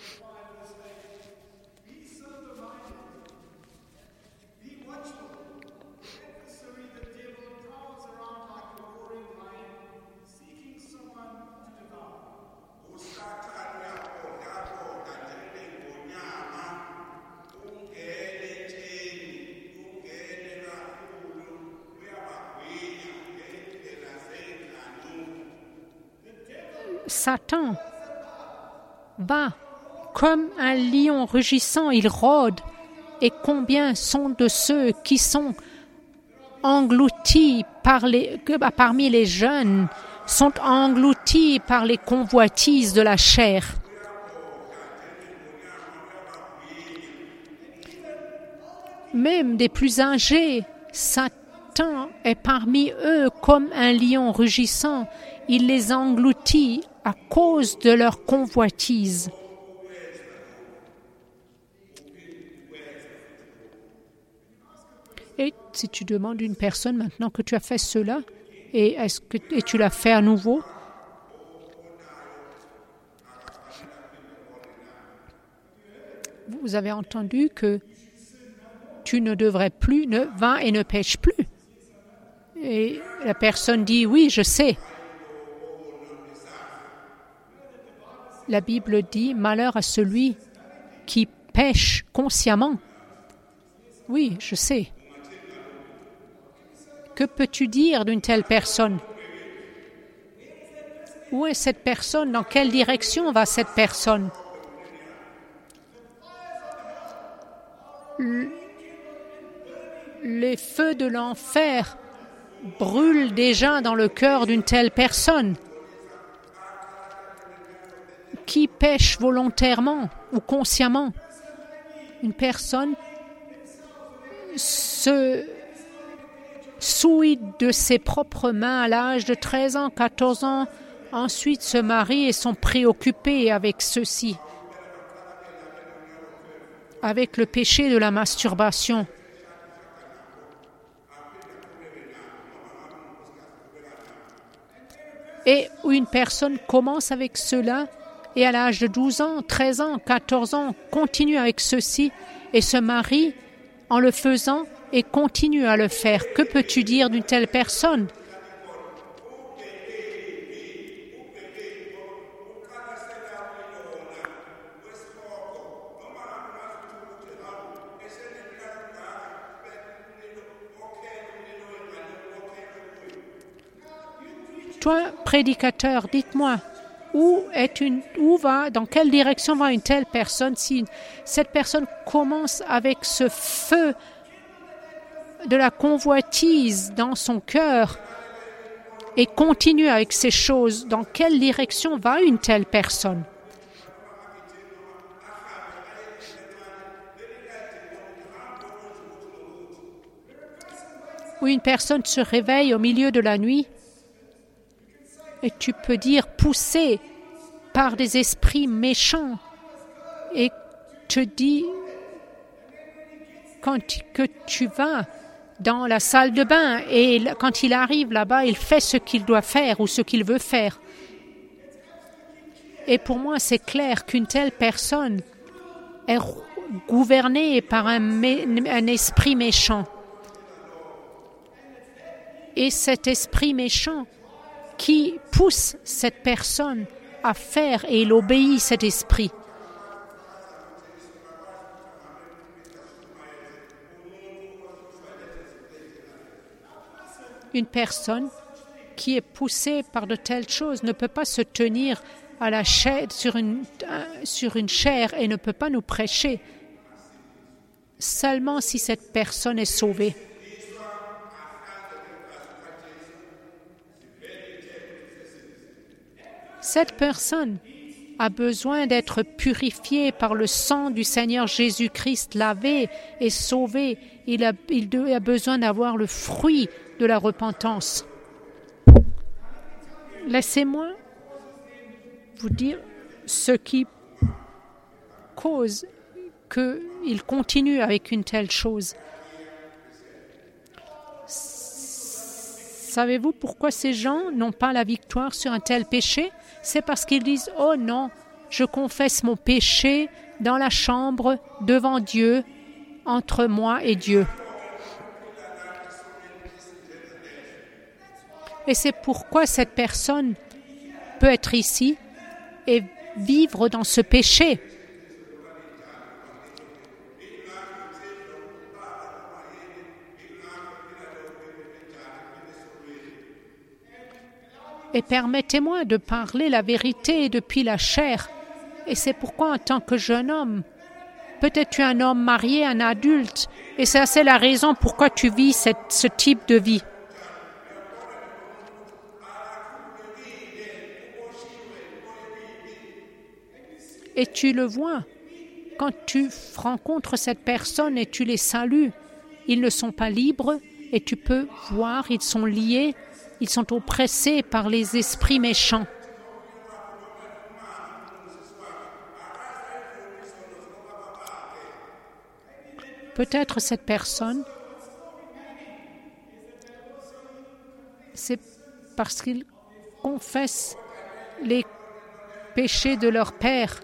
Satan va comme un lion rugissant, il rôde. Et combien sont de ceux qui sont engloutis parmi les jeunes, sont engloutis par les convoitises de la chair. Même des plus âgés, Satan est parmi eux comme un lion rugissant. Il les engloutit à cause de leur convoitise. Et si tu demandes à une personne maintenant que tu as fait cela, et tu l'as fait à nouveau, vous avez entendu que tu ne devrais plus, ne va et ne pêche plus. Et la personne dit, oui, je sais. La Bible dit, malheur à celui qui pêche consciemment. Oui, je sais. Que peux-tu dire d'une telle personne? Où est cette personne? Dans quelle direction va cette personne? Les feux de l'enfer brûlent déjà dans le cœur d'une telle personne. Qui pêche volontairement ou consciemment? Une personne se souille de ses propres mains à l'âge de 13 ans, 14 ans, ensuite se marient et sont préoccupés avec ceci, avec le péché de la masturbation. Et où une personne commence avec cela et à l'âge de 12 ans, 13 ans, 14 ans, continue avec ceci et se marie en le faisant et continue à le faire. Que peux-tu dire d'une telle personne? Toi, prédicateur, dites-moi, dans quelle direction va une telle personne si cette personne commence avec ce feu de la convoitise dans son cœur et continue avec ces choses? Dans quelle direction va une telle personne? Ou une personne se réveille au milieu de la nuit et tu peux dire poussé par des esprits méchants et te dis que tu vas dans la salle de bain et quand il arrive là-bas, il fait ce qu'il doit faire ou ce qu'il veut faire. Et pour moi, c'est clair qu'une telle personne est gouvernée par un esprit méchant. Et cet esprit méchant qui pousse cette personne à faire et il obéit cet esprit. Une personne qui est poussée par de telles choses ne peut pas se tenir à la chair, sur une chair et ne peut pas nous prêcher seulement si cette personne est sauvée. Cette personne a besoin d'être purifiée par le sang du Seigneur Jésus-Christ, lavé et sauvé. Il a besoin d'avoir le fruit de la repentance. Laissez-moi vous dire ce qui cause qu'il continue avec une telle chose. Savez-vous pourquoi ces gens n'ont pas la victoire sur un tel péché? C'est parce qu'ils disent « Oh non, je confesse mon péché dans la chambre devant Dieu, entre moi et Dieu. » Et c'est pourquoi cette personne peut être ici et vivre dans ce péché. Et permettez-moi de parler la vérité depuis la chair. Et c'est pourquoi en tant que jeune homme, peut-être tu es un homme marié, un adulte, et c'est la raison pourquoi tu vis ce type de vie. Et tu le vois, quand tu rencontres cette personne et tu les salues, ils ne sont pas libres et tu peux voir, ils sont liés, ils sont oppressés par les esprits méchants. Peut-être cette personne, c'est parce qu'ils confessent les péchés de leur père.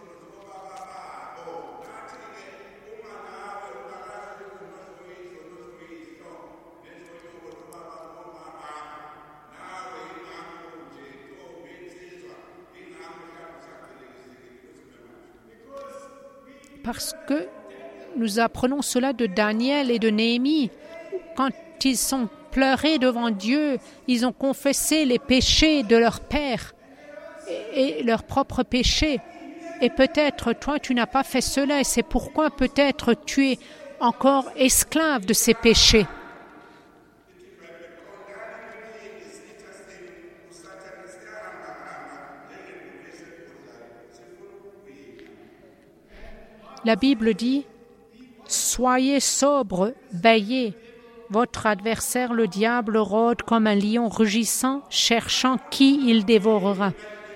Parce que nous apprenons cela de Daniel et de Néhémie. Quand ils sont pleurés devant Dieu, ils ont confessé les péchés de leur père et leurs propres péchés. Et peut-être toi, tu n'as pas fait cela et c'est pourquoi peut-être tu es encore esclave de ces péchés. La Bible dit « Soyez sobres, veillez. Votre adversaire, le diable, rôde comme un lion rugissant, cherchant qui il dévorera. »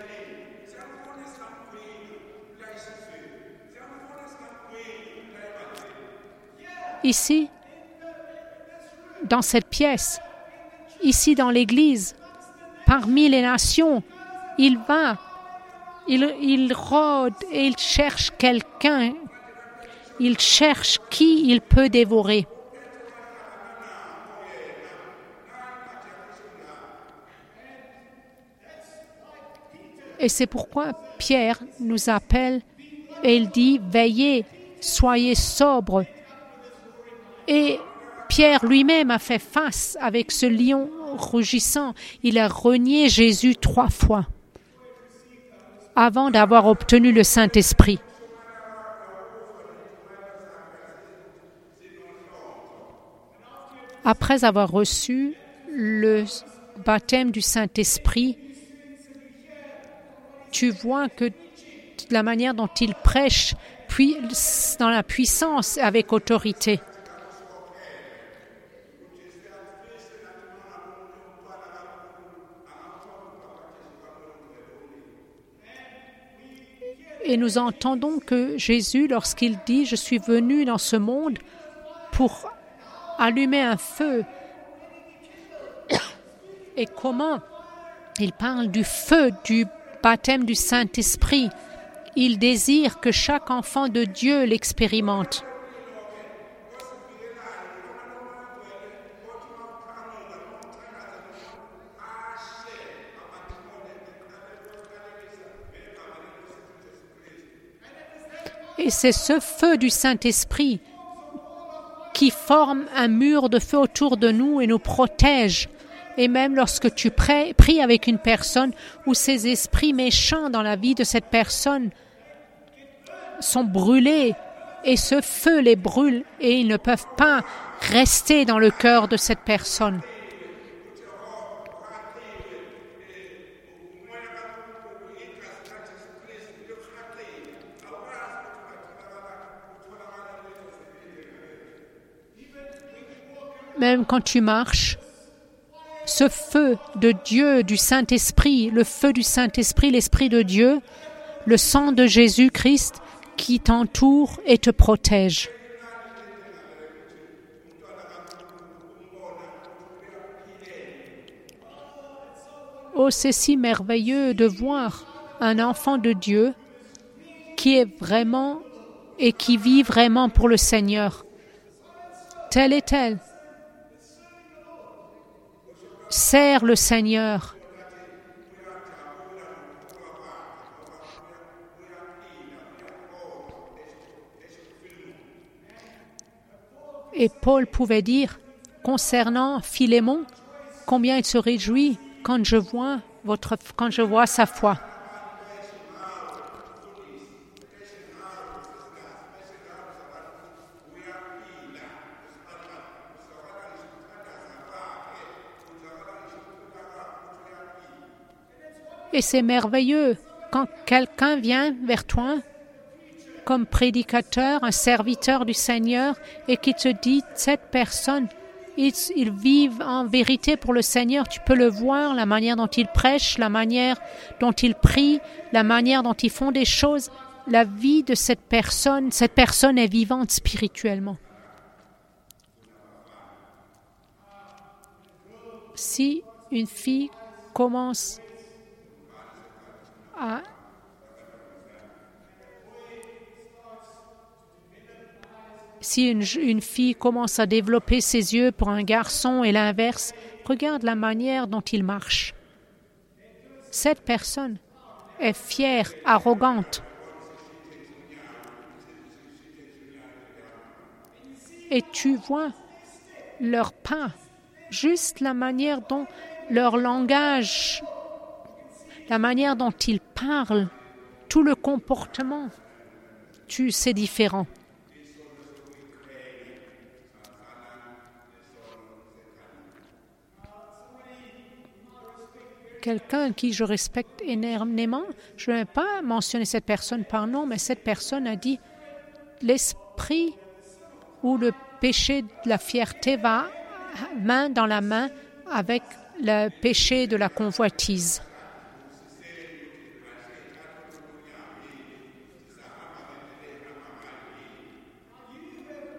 Ici, dans cette pièce, ici dans l'Église, parmi les nations, il va Il rôde et il cherche quelqu'un. Il cherche qui il peut dévorer. Et c'est pourquoi Pierre nous appelle et il dit « Veillez, soyez sobres ». Et Pierre lui-même a fait face avec ce lion rugissant. Il a renié Jésus 3 fois avant d'avoir obtenu le Saint-Esprit. Après avoir reçu le baptême du Saint-Esprit, tu vois que la manière dont il prêche, puis dans la puissance avec autorité. Et nous entendons que Jésus, lorsqu'il dit « Je suis venu dans ce monde pour allumer un feu », et comment il parle du feu, du baptême du Saint-Esprit. Il désire que chaque enfant de Dieu l'expérimente. Et c'est ce feu du Saint-Esprit qui forme un mur de feu autour de nous et nous protège. Et même lorsque tu pries avec une personne où ces esprits méchants dans la vie de cette personne sont brûlés et ce feu les brûle et ils ne peuvent pas rester dans le cœur de cette personne. Même quand tu marches, ce feu de Dieu, du Saint-Esprit, le feu du Saint-Esprit, l'Esprit de Dieu, le sang de Jésus-Christ qui t'entoure et te protège. Oh, c'est si merveilleux de voir un enfant de Dieu qui est vraiment et qui vit vraiment pour le Seigneur. Tel est tel. Sers le Seigneur. Et Paul pouvait dire, concernant Philémon, combien il se réjouit quand je vois sa foi. Et c'est merveilleux quand quelqu'un vient vers toi comme prédicateur, un serviteur du Seigneur et qui te dit, cette personne, ils vivent en vérité pour le Seigneur. Tu peux le voir, la manière dont ils prêchent, la manière dont ils prient, la manière dont ils font des choses. La vie de cette personne est vivante spirituellement. Si une fille commence Si une fille commence à développer ses yeux pour un garçon et l'inverse, regarde la manière dont il marche. Cette personne est fière, arrogante. Et tu vois leurs pas, juste la manière dont leur langage, la manière dont ils parlent, tout le comportement, c'est différent. Quelqu'un qui je respecte énormément, je ne vais pas mentionner cette personne par nom, mais cette personne a dit l'esprit ou le péché de la fierté va main dans la main avec le péché de la convoitise.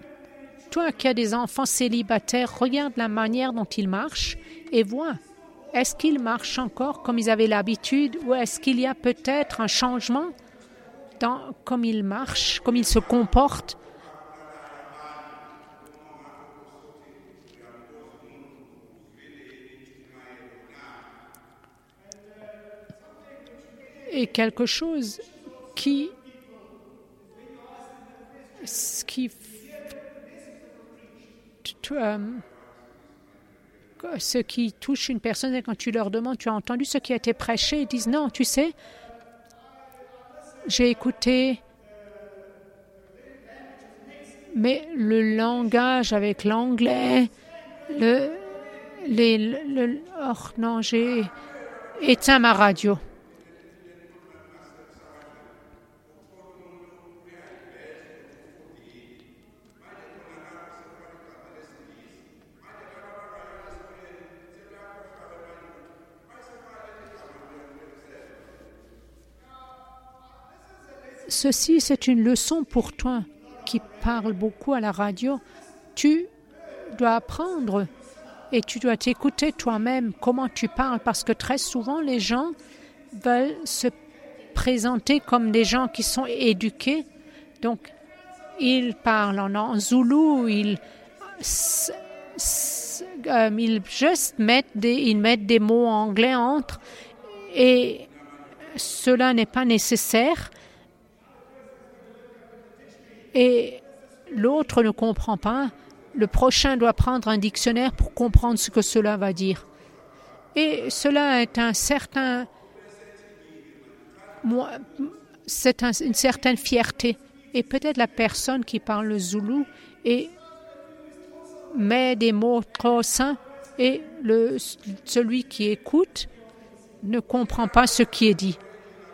Toi qui as des enfants célibataires, regarde la manière dont ils marchent et vois Est-ce qu'ils marchent encore comme ils avaient l'habitude ou est-ce qu'il y a peut-être un changement dans comme ils marchent, comme ils se comportent? Et quelque chose ce qui touche une personne, et quand tu leur demandes, tu as entendu ce qui a été prêché, ils disent non, tu sais, j'ai écouté, mais le langage avec l'anglais, non, j'ai éteint ma radio. Ceci, c'est une leçon pour toi qui parle beaucoup à la radio. Tu dois apprendre et tu dois t'écouter toi-même comment tu parles parce que très souvent, les gens veulent se présenter comme des gens qui sont éduqués. Donc, ils parlent en zoulou, ils juste mettent des mots anglais entre et cela n'est pas nécessaire. Et l'autre ne comprend pas, le prochain doit prendre un dictionnaire pour comprendre ce que cela va dire. Et cela est une certaine fierté. Et peut-être la personne qui parle le zoulou et met des mots trop sains et celui qui écoute ne comprend pas ce qui est dit.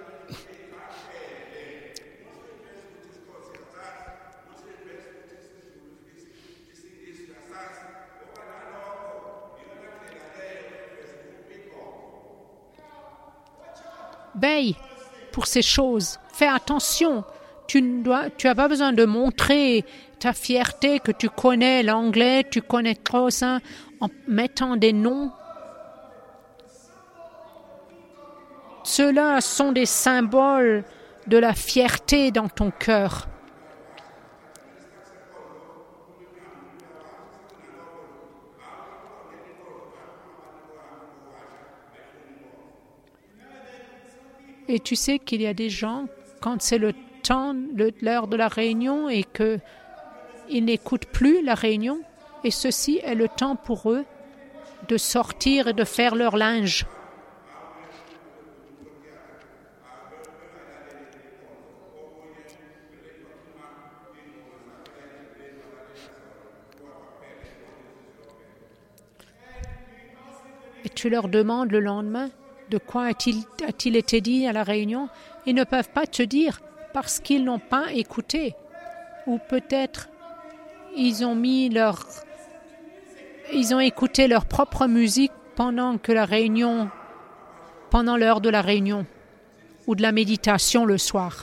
Veille pour ces choses. Fais attention. Tu n'as pas besoin de montrer ta fierté que tu connais l'anglais, tu connais trop ça en mettant des noms. Ceux-là sont des symboles de la fierté dans ton cœur. Et tu sais qu'il y a des gens, quand c'est l'heure de la réunion et qu'ils n'écoutent plus la réunion, et ceci est le temps pour eux de sortir et de faire leur linge. Et tu leur demandes le lendemain, de quoi a-t-il été dit à la réunion? Ils ne peuvent pas te dire parce qu'ils n'ont pas écouté. Ou peut-être ils ont écouté leur propre musique pendant l'heure de la réunion ou de la méditation le soir.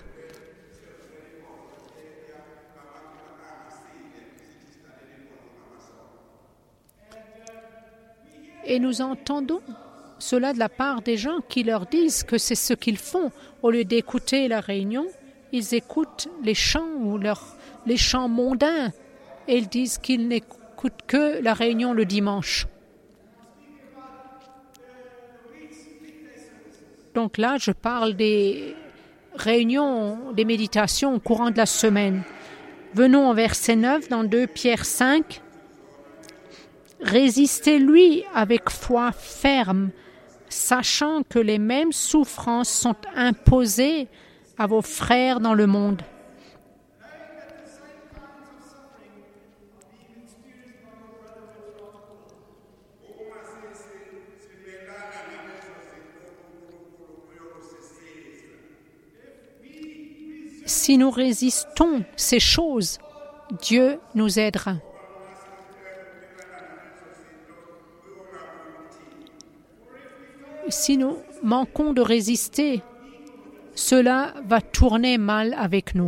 Et nous entendons cela de la part des gens qui leur disent que c'est ce qu'ils font. Au lieu d'écouter la réunion, ils écoutent les chants ou les chants mondains et ils disent qu'ils n'écoutent que la réunion le dimanche. Donc là, je parle des réunions, des méditations au courant de la semaine. Venons au verset 9 dans 2 Pierre 5. Résistez-lui avec foi ferme, sachant que les mêmes souffrances sont imposées à vos frères dans le monde. Si nous résistons ces choses, Dieu nous aidera. Si nous manquons de résister, cela va tourner mal avec nous.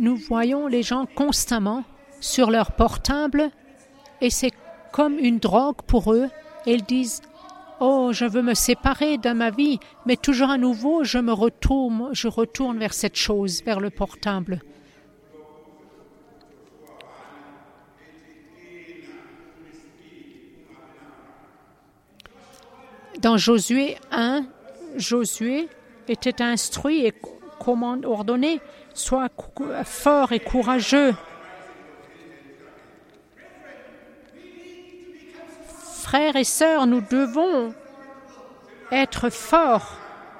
Nous voyons les gens constamment sur leur portable et c'est comme une drogue pour eux. Et ils disent « Oh, je veux me séparer de ma vie », mais toujours à nouveau, je retourne vers cette chose, vers le portable. Dans Josué 1, Josué était instruit et ordonné « Sois fort et courageux ». Frères et sœurs, nous devons être forts.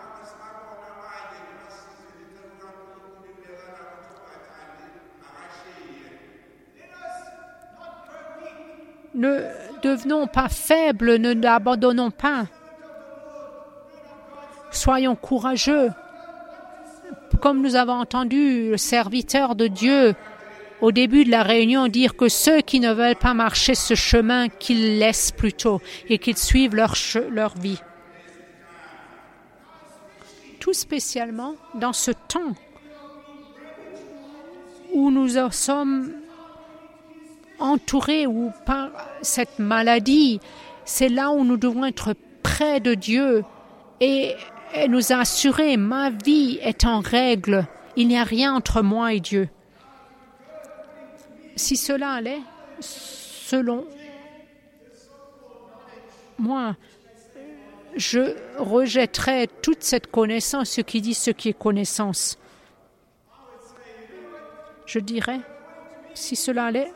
Ne devenons pas faibles, ne l'abandonnons pas. Soyons courageux. Comme nous avons entendu le serviteur de Dieu au début de la réunion dire que ceux qui ne veulent pas marcher ce chemin, qu'ils laissent plutôt et qu'ils suivent leur vie. Tout spécialement dans ce temps où nous sommes entourés ou par cette maladie, c'est là où nous devons être près de Dieu et nous assurer ma vie est en règle, il n'y a rien entre moi et Dieu. Si cela allait, selon moi, je rejetterais toute cette connaissance, ce qui dit ce qui est connaissance. Je dirais, si cela allait,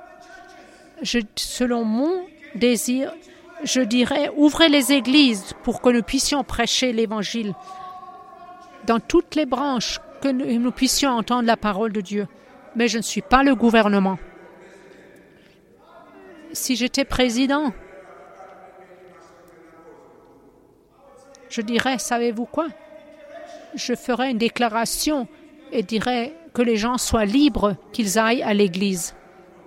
selon mon désir, je dirais, ouvrez les églises pour que nous puissions prêcher l'Évangile dans toutes les branches, que nous puissions entendre la parole de Dieu. Mais je ne suis pas le gouvernement. Si j'étais président, je dirais, savez-vous quoi? Je ferais une déclaration et dirais que les gens soient libres, qu'ils aillent à l'église.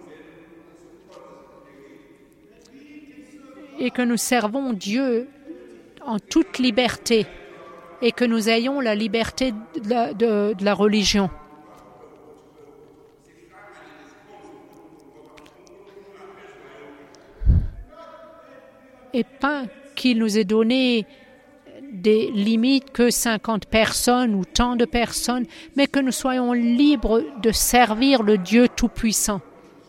Et que nous servons Dieu en toute liberté et que nous ayons la liberté de la religion. Et pas qu'il nous ait donné des limites que 50 personnes ou tant de personnes, mais que nous soyons libres de servir le Dieu Tout-Puissant.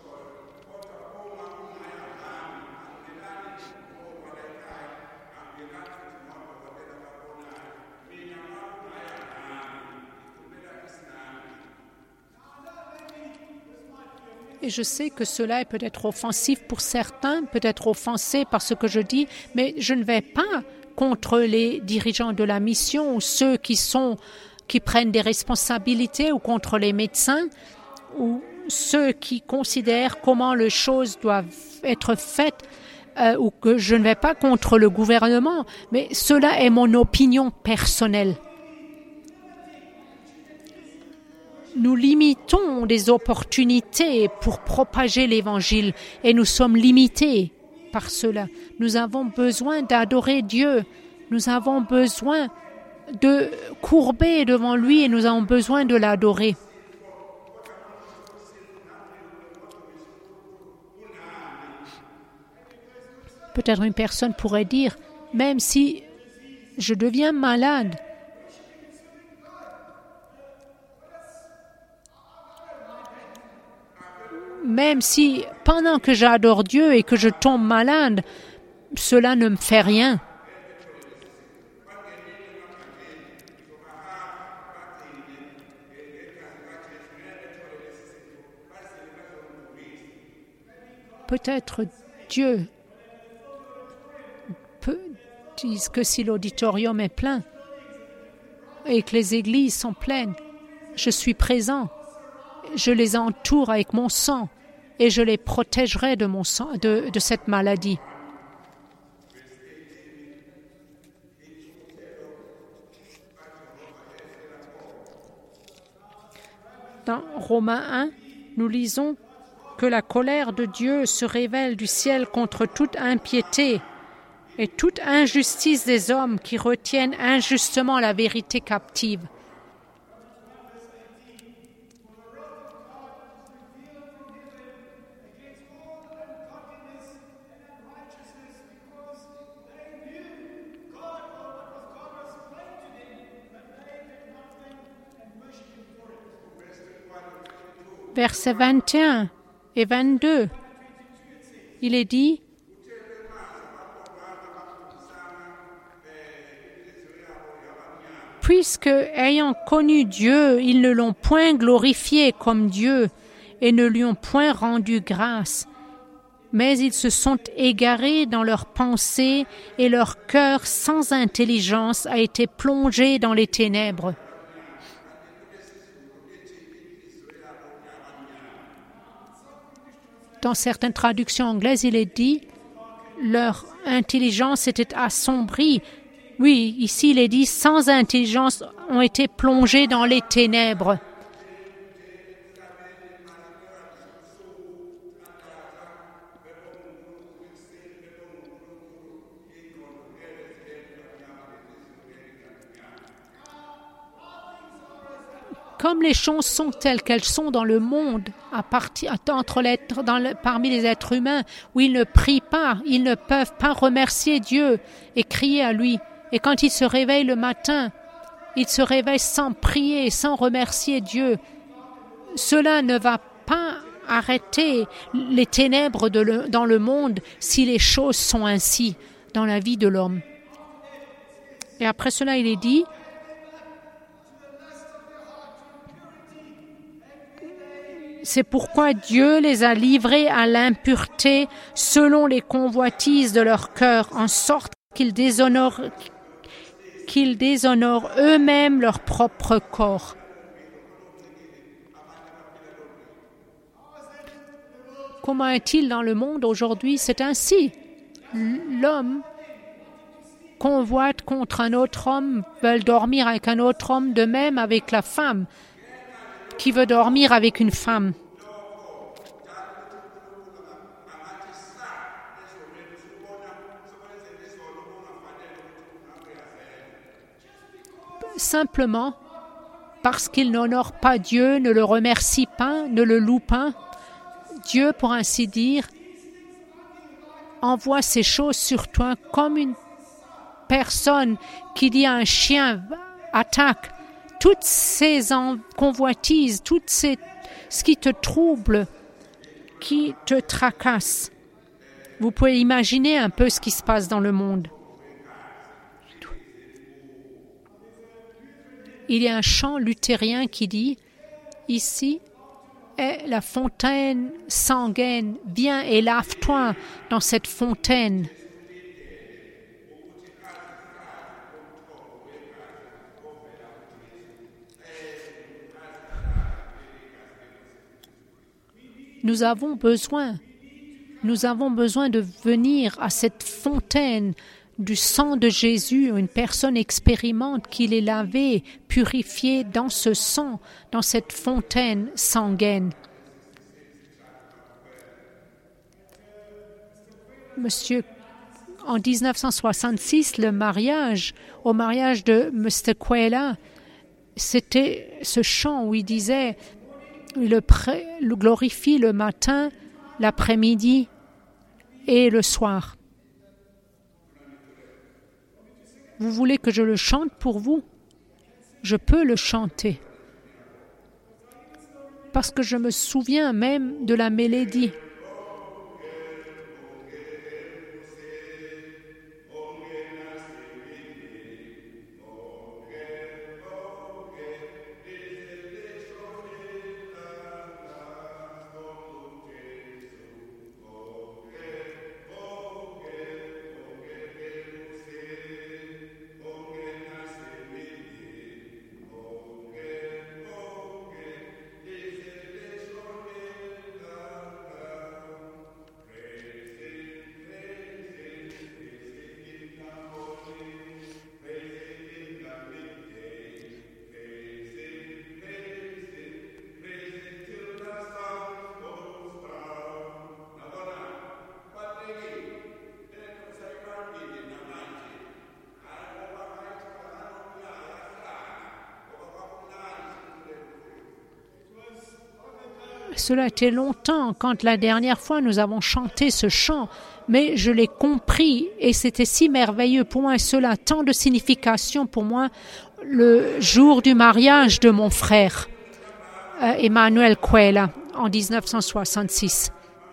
Et je sais que cela est peut-être offensif pour certains, peut-être offensé par ce que je dis, mais je ne vais pas contre les dirigeants de la mission ou ceux qui prennent des responsabilités ou contre les médecins ou ceux qui considèrent comment les choses doivent être faites ou que je ne vais pas contre le gouvernement, mais cela est mon opinion personnelle. Nous limitons des opportunités pour propager l'Évangile et nous sommes limités par cela. Nous avons besoin d'adorer Dieu. Nous avons besoin de courber devant lui et nous avons besoin de l'adorer. Peut-être une personne pourrait dire, même si je deviens malade, même si pendant que j'adore Dieu et que je tombe malade, cela ne me fait rien. Peut-être Dieu dit que si l'auditorium est plein et que les églises sont pleines, je suis présent, je les entoure avec mon sang et je les protégerai de mon sang, de cette maladie. Dans Romains 1, nous lisons que la colère de Dieu se révèle du ciel contre toute impiété et toute injustice des hommes qui retiennent injustement la vérité captive. versets 21 et 22, il est dit, puisque, ayant connu Dieu, ils ne l'ont point glorifié comme Dieu et ne lui ont point rendu grâce, mais ils se sont égarés dans leurs pensées et leur cœur sans intelligence a été plongé dans les ténèbres. Dans certaines traductions anglaises, il est dit « leur intelligence était assombrie ». Oui, ici il est dit « sans intelligence ont été plongés dans les ténèbres ». Comme les choses sont telles qu'elles sont dans le monde, parmi les êtres humains, où ils ne prient pas, ils ne peuvent pas remercier Dieu et crier à lui. Et quand ils se réveillent le matin, ils se réveillent sans prier, sans remercier Dieu. Cela ne va pas arrêter les ténèbres dans le monde si les choses sont ainsi dans la vie de l'homme. Et après cela, il est dit, c'est pourquoi Dieu les a livrés à l'impureté selon les convoitises de leur cœur, en sorte qu'ils déshonorent eux-mêmes leur propre corps. Comment est-il dans le monde aujourd'hui? C'est ainsi. L'homme convoite contre un autre homme, veut dormir avec un autre homme, de même avec la femme qui veut dormir avec une femme. Simplement parce qu'il n'honore pas Dieu, ne le remercie pas, ne le loue pas, Dieu, pour ainsi dire, envoie ces choses sur toi comme une personne qui dit à un chien « attaque ». Toutes ces convoitises, ce qui te trouble, qui te tracasse. Vous pouvez imaginer un peu ce qui se passe dans le monde. Il y a un chant luthérien qui dit « Ici est la fontaine sanguine, viens et lave-toi dans cette fontaine. » Nous avons besoin de venir à cette fontaine du sang de Jésus. Une personne expérimente qu'il est lavé, purifié dans ce sang, dans cette fontaine sanguine. Monsieur, en 1966, au mariage de Mr. Quayla, c'était ce chant où il disait le glorifie le matin, l'après-midi et le soir. Vous voulez que je le chante pour vous? Je peux le chanter. Parce que je me souviens même de la mélodie. Cela a été longtemps quand la dernière fois nous avons chanté ce chant, mais je l'ai compris et c'était si merveilleux pour moi et cela a tant de signification pour moi le jour du mariage de mon frère, Emmanuel Quayla. en 1966.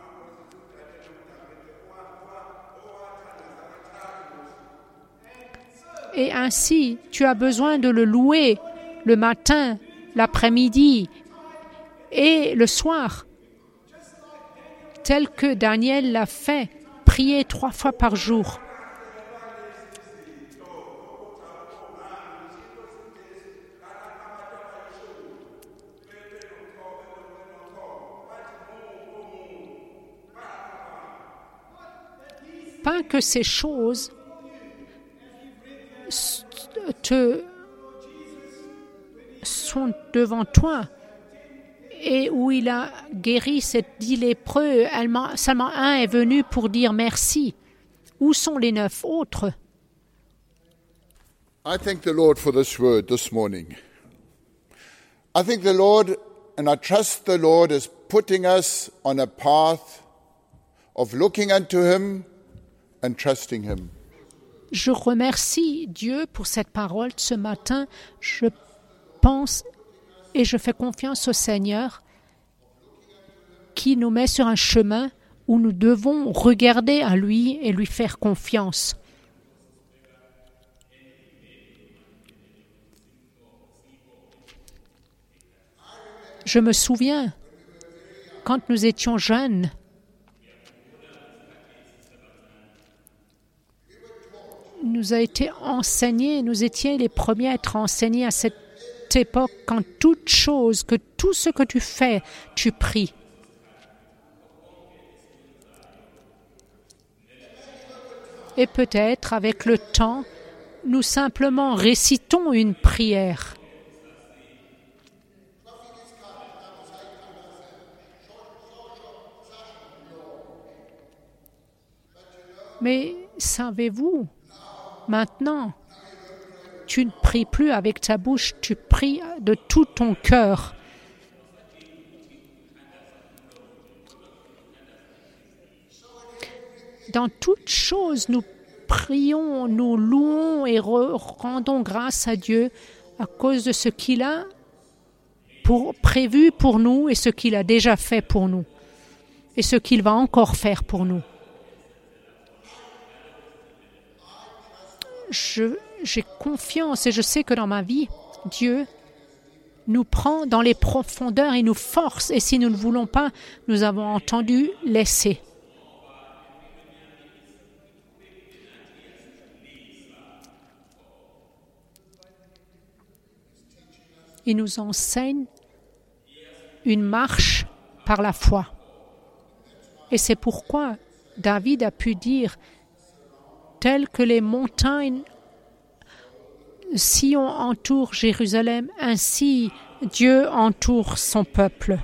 Et ainsi, tu as besoin de le louer le matin, l'après-midi et le soir, tel que Daniel l'a fait, prier 3 fois par jour. Pas que ces choses sont devant toi et où il a guéri ces 10 lépreux, seulement un est venu pour dire merci. Où sont les 9 autres? I thank the Lord for this word this morning. I thank the Lord and I trust the Lord is putting us on a path of looking unto Him and trusting Him. Je remercie Dieu pour cette parole ce matin. Je pense et je fais confiance au Seigneur qui nous met sur un chemin où nous devons regarder à lui et lui faire confiance. Je me souviens, quand nous étions jeunes, nous a été enseigné, nous étions les premiers à être enseignés à cette époque, quand toute chose, que tout ce que tu fais, tu pries. Et peut-être, avec le temps, nous simplement récitons une prière. Mais savez-vous, maintenant, tu ne pries plus avec ta bouche, tu pries de tout ton cœur. Dans toute chose, nous prions, nous louons et rendons grâce à Dieu à cause de ce qu'il a prévu pour nous et ce qu'il a déjà fait pour nous et ce qu'il va encore faire pour nous. J'ai confiance et je sais que dans ma vie, Dieu nous prend dans les profondeurs et nous force. Et si nous ne voulons pas, nous avons entendu laisser. Il nous enseigne une marche par la foi. Et c'est pourquoi David a pu dire telles que les montagnes Sion entoure Jérusalem, ainsi Dieu entoure son peuple.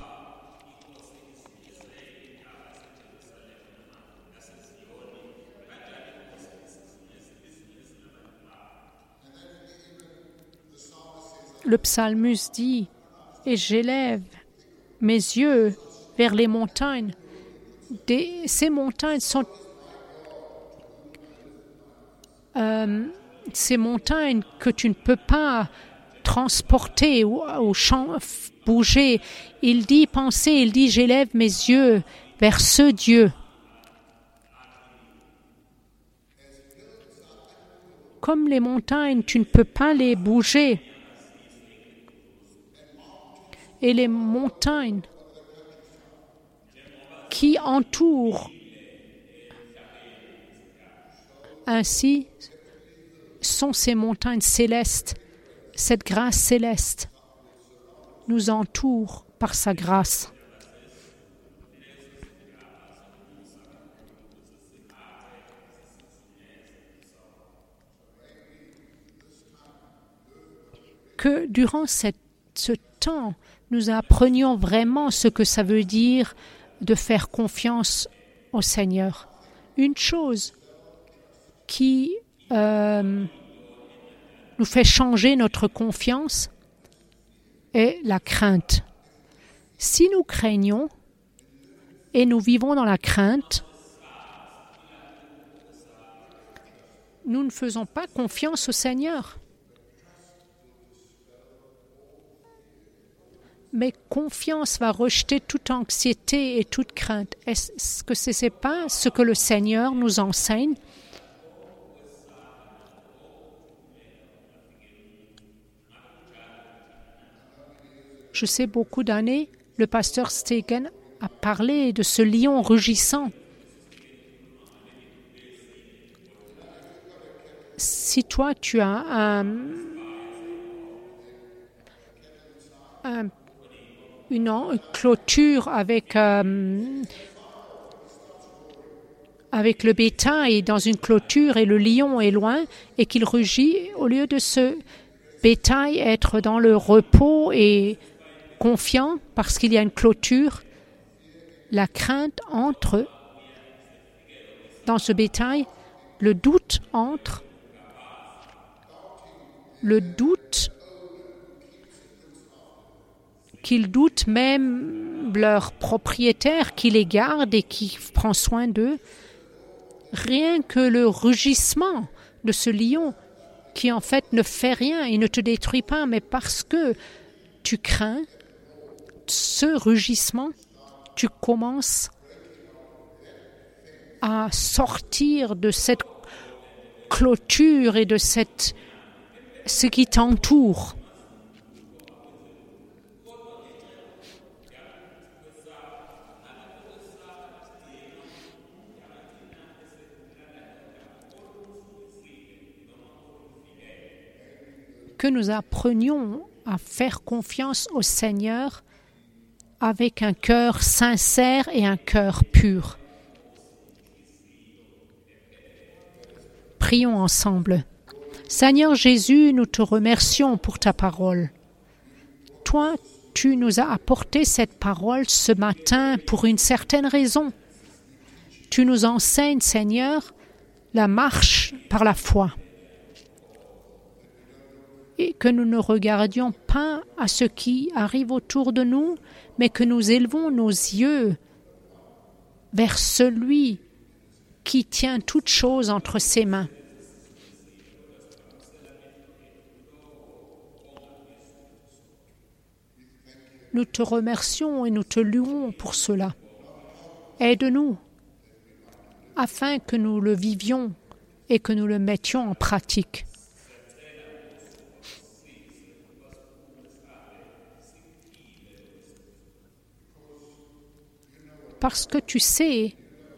Le psalmiste dit « Et j'élève mes yeux vers les montagnes. » Ces montagnes sont ces montagnes que tu ne peux pas transporter ou bouger. Il dit penser, il dit j'élève mes yeux vers ce Dieu. Comme les montagnes, tu ne peux pas les bouger. Et les montagnes qui entourent ainsi sont ces montagnes célestes. Cette grâce céleste nous entoure par sa grâce. Que durant ce temps, nous apprenions vraiment ce que ça veut dire de faire confiance au Seigneur. Une chose qui nous fait changer notre confiance est la crainte. Si nous craignons et nous vivons dans la crainte, nous ne faisons pas confiance au Seigneur. Mais confiance va rejeter toute anxiété et toute crainte. Est-ce que ce n'est pas ce que le Seigneur nous enseigne? Je sais, beaucoup d'années, le pasteur Stegen a parlé de ce lion rugissant. Si toi, tu as une clôture avec le bétail dans une clôture et le lion est loin et qu'il rugit, au lieu de ce bétail être dans le repos et confiant parce qu'il y a une clôture, la crainte entre dans ce bétail, le doute entre, le doute qu'ils doutent même leur propriétaire qui les garde et qui prend soin d'eux. Rien que le rugissement de ce lion qui en fait ne fait rien, il ne te détruit pas, mais parce que tu crains ce rugissement, tu commences à sortir de cette clôture et de ce qui t'entoure. Que nous apprenions à faire confiance au Seigneur avec un cœur sincère et un cœur pur. Prions ensemble. Seigneur Jésus, nous te remercions pour ta parole. Toi, tu nous as apporté cette parole ce matin pour une certaine raison. Tu nous enseignes, Seigneur, la marche par la foi. Et que nous ne regardions pas à ce qui arrive autour de nous, mais que nous élevons nos yeux vers celui qui tient toutes choses entre ses mains. Nous te remercions et nous te louons pour cela. Aide-nous afin que nous le vivions et que nous le mettions en pratique. Parce que tu sais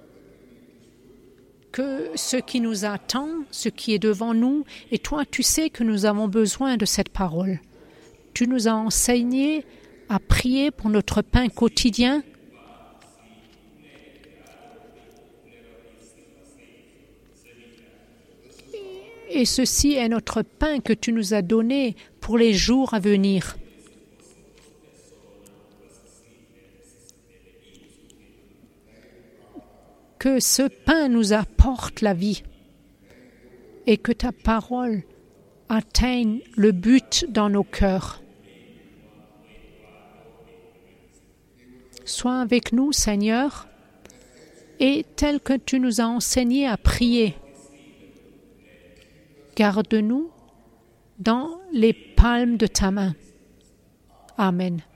que ce qui nous attend, ce qui est devant nous, et toi, tu sais que nous avons besoin de cette parole. Tu nous as enseigné à prier pour notre pain quotidien. Et ceci est notre pain que tu nous as donné pour les jours à venir. Que ce pain nous apporte la vie et que ta parole atteigne le but dans nos cœurs. Sois avec nous, Seigneur, et tel que tu nous as enseigné à prier, garde-nous dans les palmes de ta main. Amen.